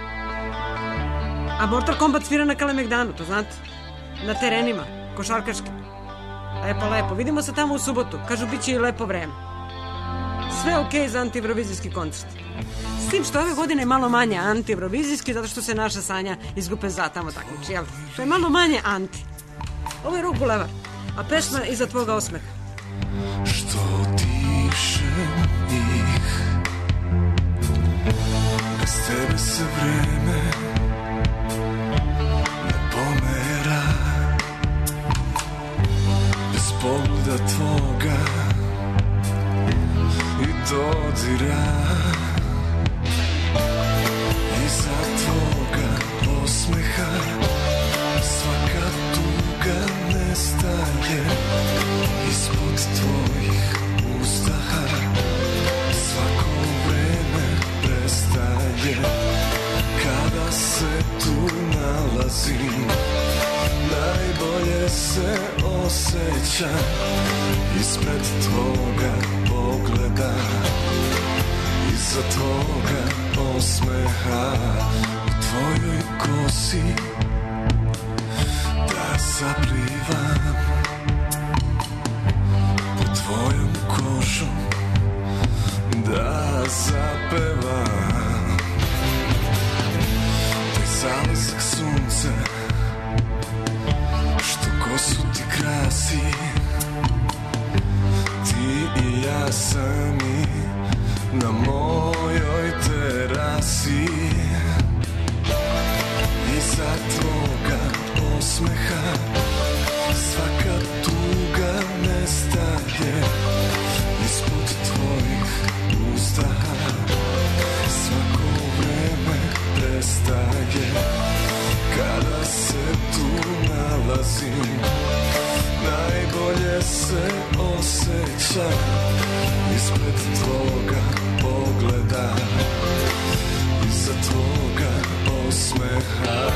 A Mortal Kombat svira na Kalemegdanu, to znate, na terenima, košarkaški. Lepo, lepo, vidimo se tamo u subotu, kažu bit će i lepo vreme. Sve okej za anti-evrovizijski koncert. S tim što ove godine je malo manje anti-evrovizijski, zato što se naša Sanja iz grupe Za tamo takmiči, jel? To je malo manje anti. Ovo je Rock Bulevar, a pesma Iza tvoga osmeha. Što dišem ih, bez tebe se vreme ne pomera, bez pogleda tvoga i dodira. Iza tvoga osmeha svaka tuga nestaje, ispod tvojih uzdaha svako vreme prestaje. Kada se tu nalazim, najbolje se osjećam ispred tvoga pogleda, iza tvoga osmeha, u tvojoj kosi da zaplivam, pod tvojom kožom da zapevam. Taj zalazak sunce što kosu ti krasi, ti i ja sami na mojoj terasi. Iza tvoga osmeha svaka tuga nestaje, ispod tvojih uzdaha svako vreme prestaje. Kada se tu nalazim, najbolje se osjećam ispred tvoga pogleda, iza tvoga osmeha.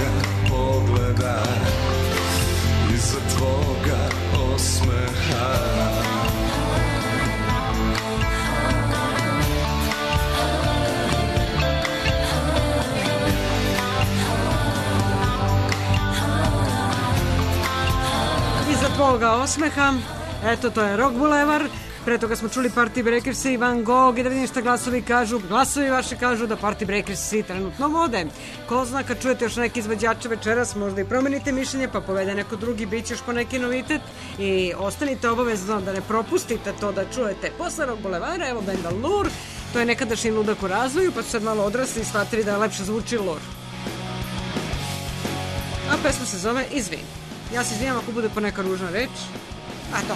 tvoga pogleda, iza tvoga osmeha. Iza tvoga osmeha, eto to je Rock Bulevar. Pre toga smo čuli Party Breakers i Van Gogh i da vidim šta glasovi kažu. Glasovi vaši kažu da Party Breakers trenutno vode. Ko zna, kad čujete još neki izvođače večeras, možda i promenite mišljenje pa povede neko drugi, bit će još po neki novitet i ostanite obavezno da ne propustite to da čujete. Posle Rock Bulevara, evo benda Lur, to je nekadašnji ludak u razvoju, pa su sad malo odrasli i shvatili da lepše zvuči Lur. A pesma se zove Izvini. Ja se izvinjam ako bude po neka ružna reč. A to.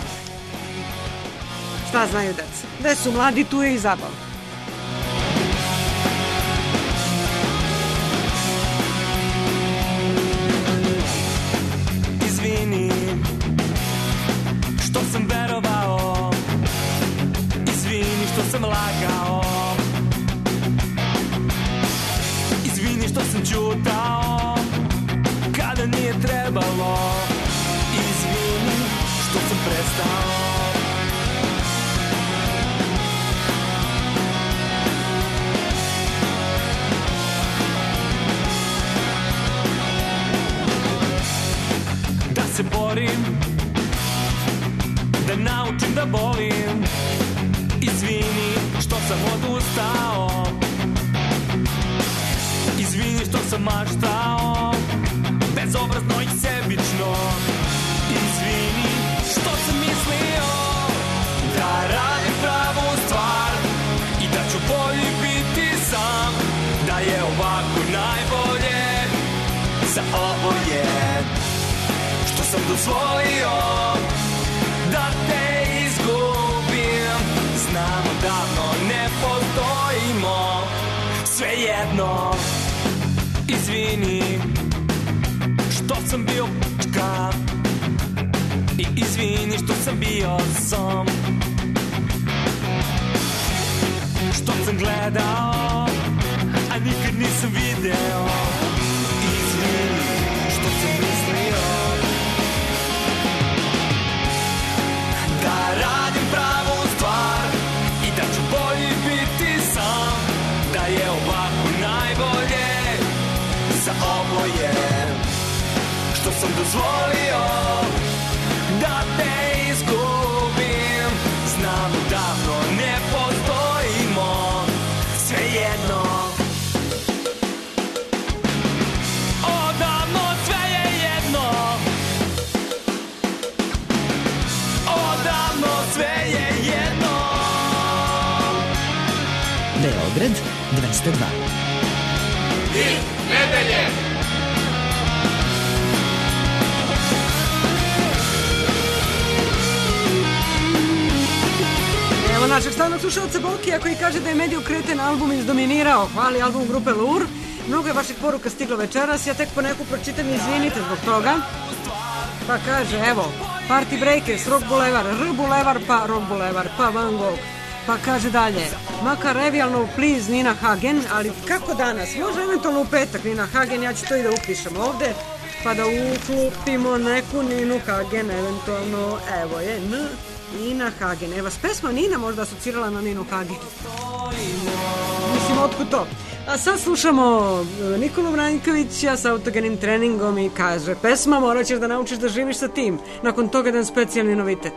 Šta znaju deca? Gde su mladi, tu je i zabav. Izvini što sam verovao, izvini što sam lagao, izvini što sam ćutao kada nije trebalo, izvini što sam prestao. Da se borim, da naučim da volim, izvini što sam odustao, izvini što sam maštao, bezobrazno i sebično, izvini što sam mislio da radim pravu stvar i da ću bolji biti sam, da je ovako najbolje za oboje. Što sam dozvolio da te izgubim, znamo davno ne postojimo, svejedno. Izvini što sam bio pučka i izvini što sam bio som, što sam gledao a nikad nisam video, izvini što sam mislio da radim pravu stvar i da ću bolji biti sam, da je ovako najbolje za oboje. Što sam dozvolio da te izgubim, znam davno ne postojimo, svejedno. Odavno sve je jedno, odavno sve je jedno. Beograd dvesta dva. Hit nedelje. Evo našeg stavnog slušalca Bokija koji kaže da je Mediju Kreten album izdominirao. Hvali album grupe Lur. Mnogo je vaših poruka stiglo večeras, ja tek po neku pročitam i izvinite zbog toga. Pa kaže, evo, Party Breakers, Rock Bulevar, R Bulevar, pa Rock Bulevar, pa Van Gogh. Pa kaže dalje, makar revijalno please Nina Hagen, ali kako danas? Može eventualno u petak Nina Hagen, ja ću to i da upišem ovde, pa da uklupimo neku Ninu Hagen, eventualno, evo je, N, Nina Hagen. Evo, s pesma Nina možda asocirala na Ninu Hagen. Mislim, otkud to? A sad slušamo Nikolu Vranjkovića sa autogenim treningom i kaže, pesma morat ćeš da naučiš da živiš sa tim. Nakon toga jedan specijalni novitet.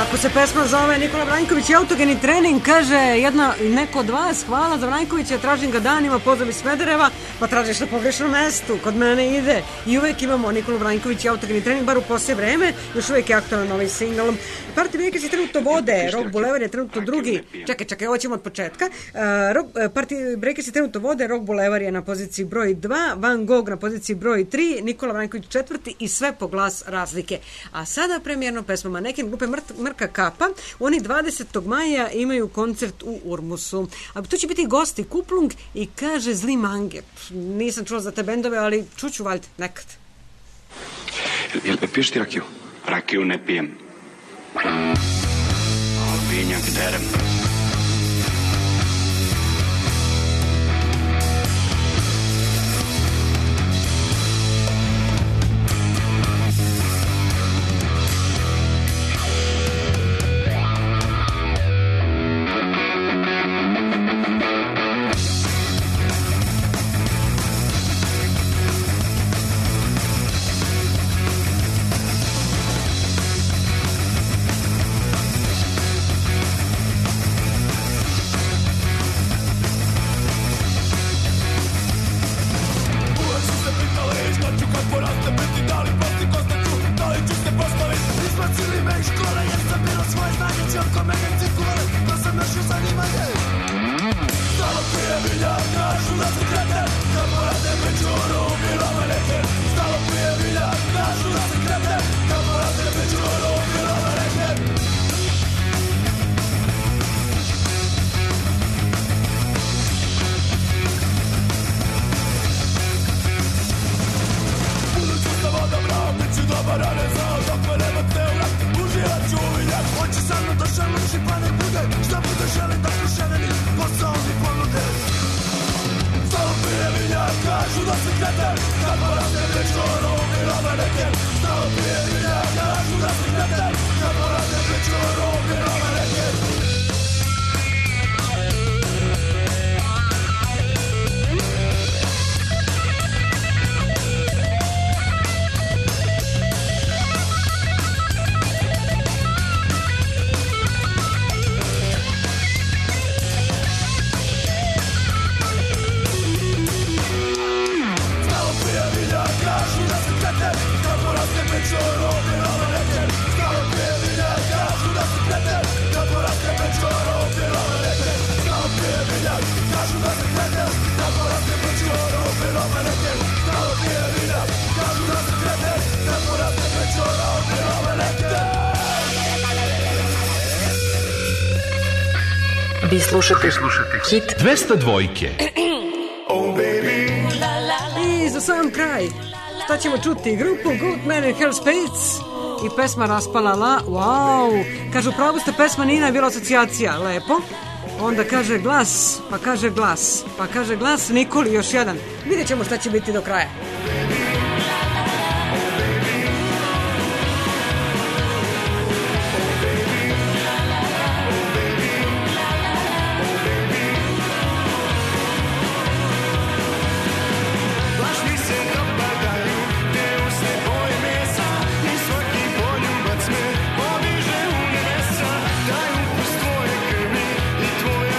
Kako se pesma zove Nikola Vranjković i autogeni trening, kaže jedna, neko od vas, hvala za Vranjkovića, tražim ga danima, pozdrav iz Smedereva, pa tražiš na pogrešnom mestu, kod mene ide. I uvek imamo Nikola Vranjković i autogeni trening, bar u poslije vreme, još uvek je aktualan novi single. Party Breakers je trenutno vode, Rock Boulevard je trenutno drugi, čekaj, čekaj, ovo ćemo od početka. Uh, rock, uh, Party Breakers je trenutno vode, Rock Boulevard je na poziciji broj dva, Van Gogh na poziciji broj tri, Nikola Vranjković četvrti i sve po glas razlike. A sada premijerno pesma Maneken grupe Mrt, Mrka Kapa. Oni dvadesetog maja imaju koncert u Urmusu. A tu će biti gosti Kuplung i kaže Zli Mange. Nisam čula za te bendove, ali čuću valjda nekad. Jel piješ ti rakiju? Rakiju ne pijem. Vinjak derem. Vi slušate Hit dvesta dvojke. I za sam kraj, šta ćemo čuti? Grupu Goatman and Hell Spades i pesma Raspala La. Wow, kažu pravu ste, pesma nije na bila asocijacija, lepo. Onda kaže glas, pa kaže glas, pa kaže glas Nikoli još jedan. Vidjet ćemo šta će biti do kraja.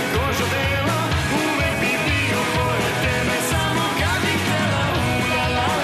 La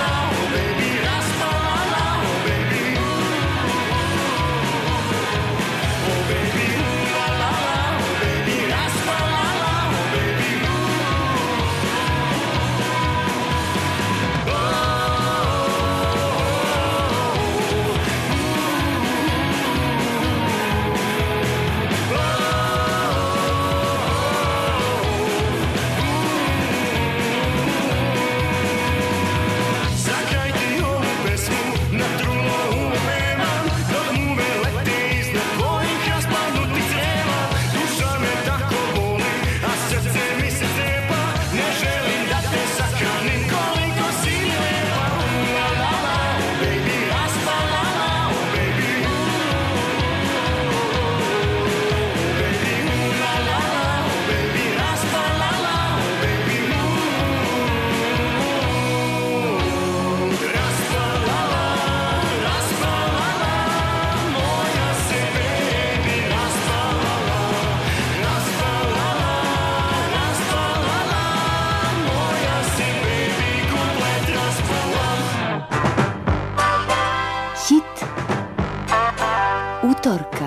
utorka.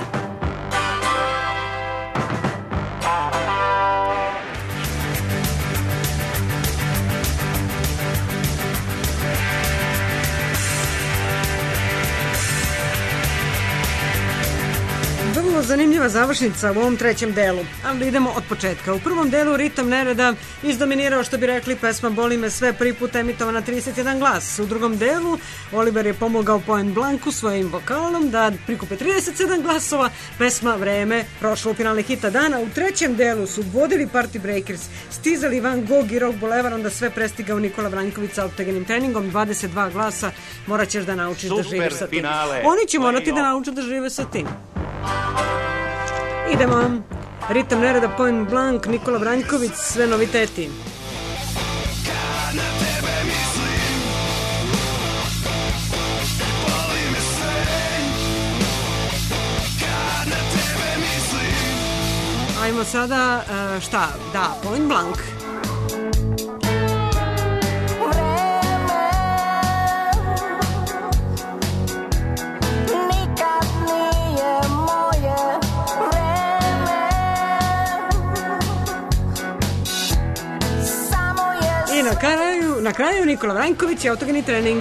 Vrlo zanimljiva završnica u ovom trećem delu, ali idemo od početka. U prvom delu ritam nereda izdominirao, što bi rekli, pesma Boli me sve, prvi put emitovana trideset jedan glas. U drugom delu Oliver je pomogao Point Blanku svojim vokalom da prikupe trideset sedam glasova, pesma Vreme prošla u finalne hita dana. U trećem delu su vodili Party Breakers, stizali Van Gogh i Rock Boulevard, onda sve prestigao Nikola Vranjković sa autogenim treningom, dvadeset dva glasa, morat ćeš da naučiš Super da živiš sa tim. finale. Oni će morati da nauče da žive sa tim. Idemo. Ritam nereda, Point Blank, Nikola Vranjković, sve noviteti. Kad na tebe mislim, boli me sve. Kad na tebe mislim. Ajmo sada, uh, šta? Da, Point Blank. I na kraju, na kraju Nikola Vranjković i autogeni trening.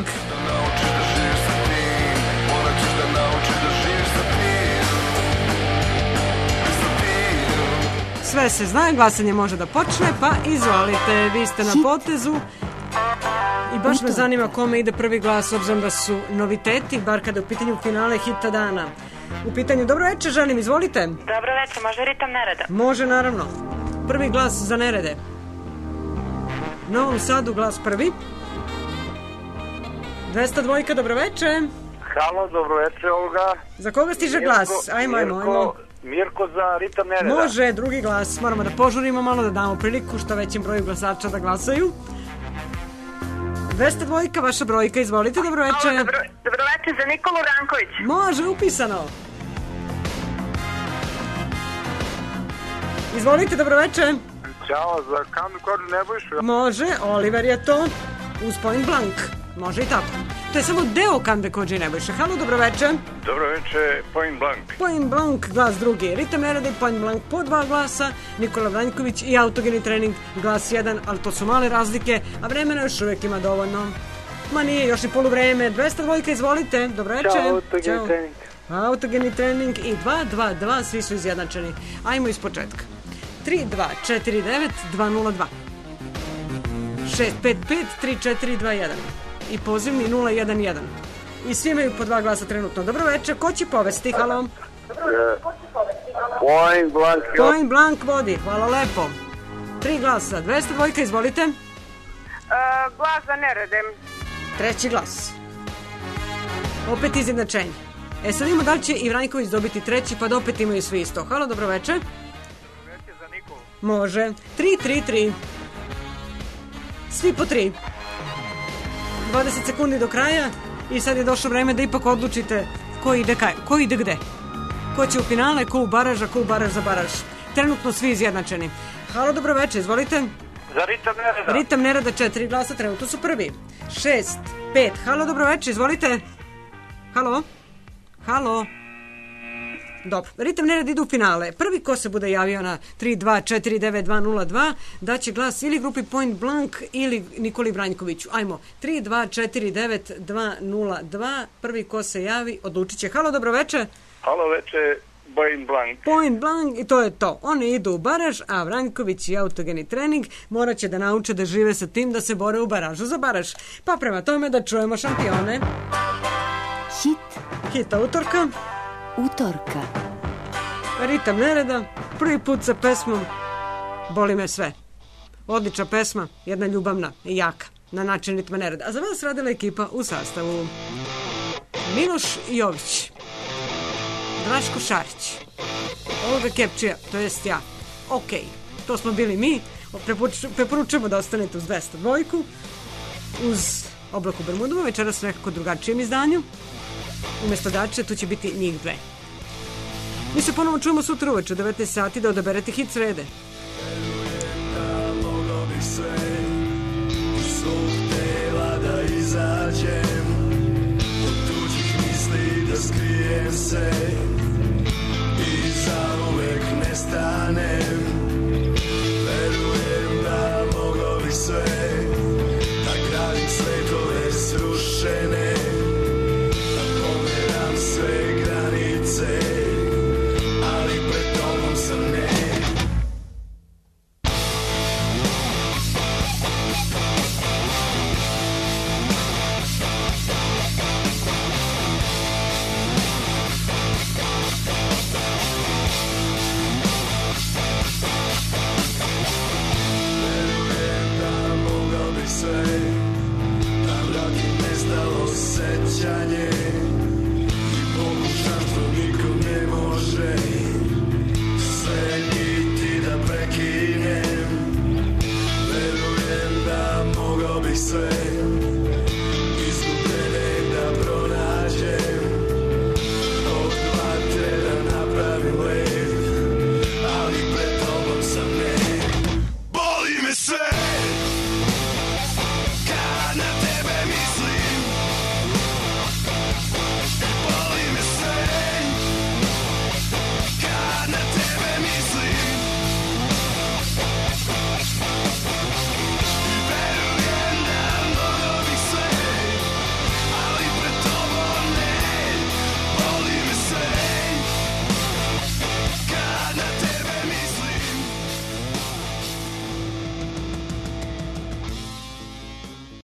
Sve se zna, glasanje može da počne, pa izvolite, vi ste na potezu. I baš me zanima kome ide prvi glas, obzirom da su noviteti, bar kada je u pitanju finale hita dana. U pitanju dobro večer, želim, izvolite. Dobro večer, može ritam nereda? Može, naravno. Prvi glas za nerede. Novom Sadu glas prvi. dvesta dva, dobro večer. Halo, dobro večer, Olga. Za koga stiže Mirko, glas? Ajmo, ajmo, ajmo. Mirko za ritam nereda. Može, drugi glas. Moramo da požurimo malo, da damo priliku što većem broju glasača da glasaju. dvesta dva, vaša brojka, izvolite, dobro večer. Halo, dobro, dobro večer za Nikolu Vranković. Može, upisano. Izvolite, dobro večer. Ćao, za Kamil Kođu Nebojšu. Može, Oliver je to, uz Point Blank. Može i tako. To je samo deo Kamil Kođe Nebojše. Halo, dobro večer. Dobro večer, Point Blank. Point Blank, glas drugi. Ritam nereda i Point Blank po dva glasa. Nikola Vranjković i autogeni trening, glas jedan, ali to su male razlike, a vremena još uvijek ima dovoljno. Ma nije, još i poluvreme. dvesta dva, izvolite. Dobro večer. Ćao, autogeni trening. Autogeni trening i dva dva dva, svi su izjednačeni. Ajmo iz početka. tri dva četiri devet dva nula dva šest pet pet tri četiri dva jedan i pozivni nula jedan jedan. I svi imaju po dva glasa trenutno. Dobro večer, ko će povesti? Halo? Point Blank. Point Blank vodi, hvala lepo. Tri glasa, dvesta dva, izvolite. Uh, glas za nerede. Treći glas. Opet izjednačenje. E sad imamo da li će i Vranjković dobiti treći, pa da opet imaju svi isto. Halo, dobro večer. Može. tri tri tri. Svi po tri. dvadeset sekundi do kraja i sad je došlo vreme da ipak odlučite ko ide, kaj, ko ide gde. Ko će u finale, ko u baraž, a ko u baraž za baraž. Trenutno svi izjednačeni. Halo, dobro večer, izvolite. Za ritam nereda. Ritam nereda, četiri glasa, trenutno su prvi. Šest, pet. Halo, dobro večer, izvolite. Halo? Halo? Dobro, ritam nereda ide u finale. Prvi ko se bude javio na tri dva četiri devet dva nula dva daće glas ili grupi Point Blank ili Nikoli Vranjkoviću. Ajmo, tri dva četiri devet dva nula dva. Prvi ko se javi odlučit će. Halo, dobro večer. Halo večer, Point Blank. Point Blank i to je to. Oni idu u baraž, a Vranjković i autogeni trening morat će da nauče da žive sa tim da se bore u baražu za baraž. Pa prema tome da čujemo šampione. Hit. Hita utorka. Utorka. Ritam nereda, prvi put sa pesmom Boli me sve. Odlična pesma, jedna ljubavna i jaka, na način ritma nereda. A za vas radila ekipa u sastavu Miloš Jović, Draško Šarić, Olga Kepčija, to jest ja. Ok, to smo bili mi. Preporučujemo da ostanete uz dvesta dva, uz Oblak u Bermudama, večeras u nekako drugačijem izdanju. Umesto Dače, tu će biti njih dve. Mi se ponovo čujemo sutra uveče u devetnaest sati da odaberete hit srede. Verujem da moglo bih sve iz svog tela da izađem, od tuđih misli da skrijem se. sve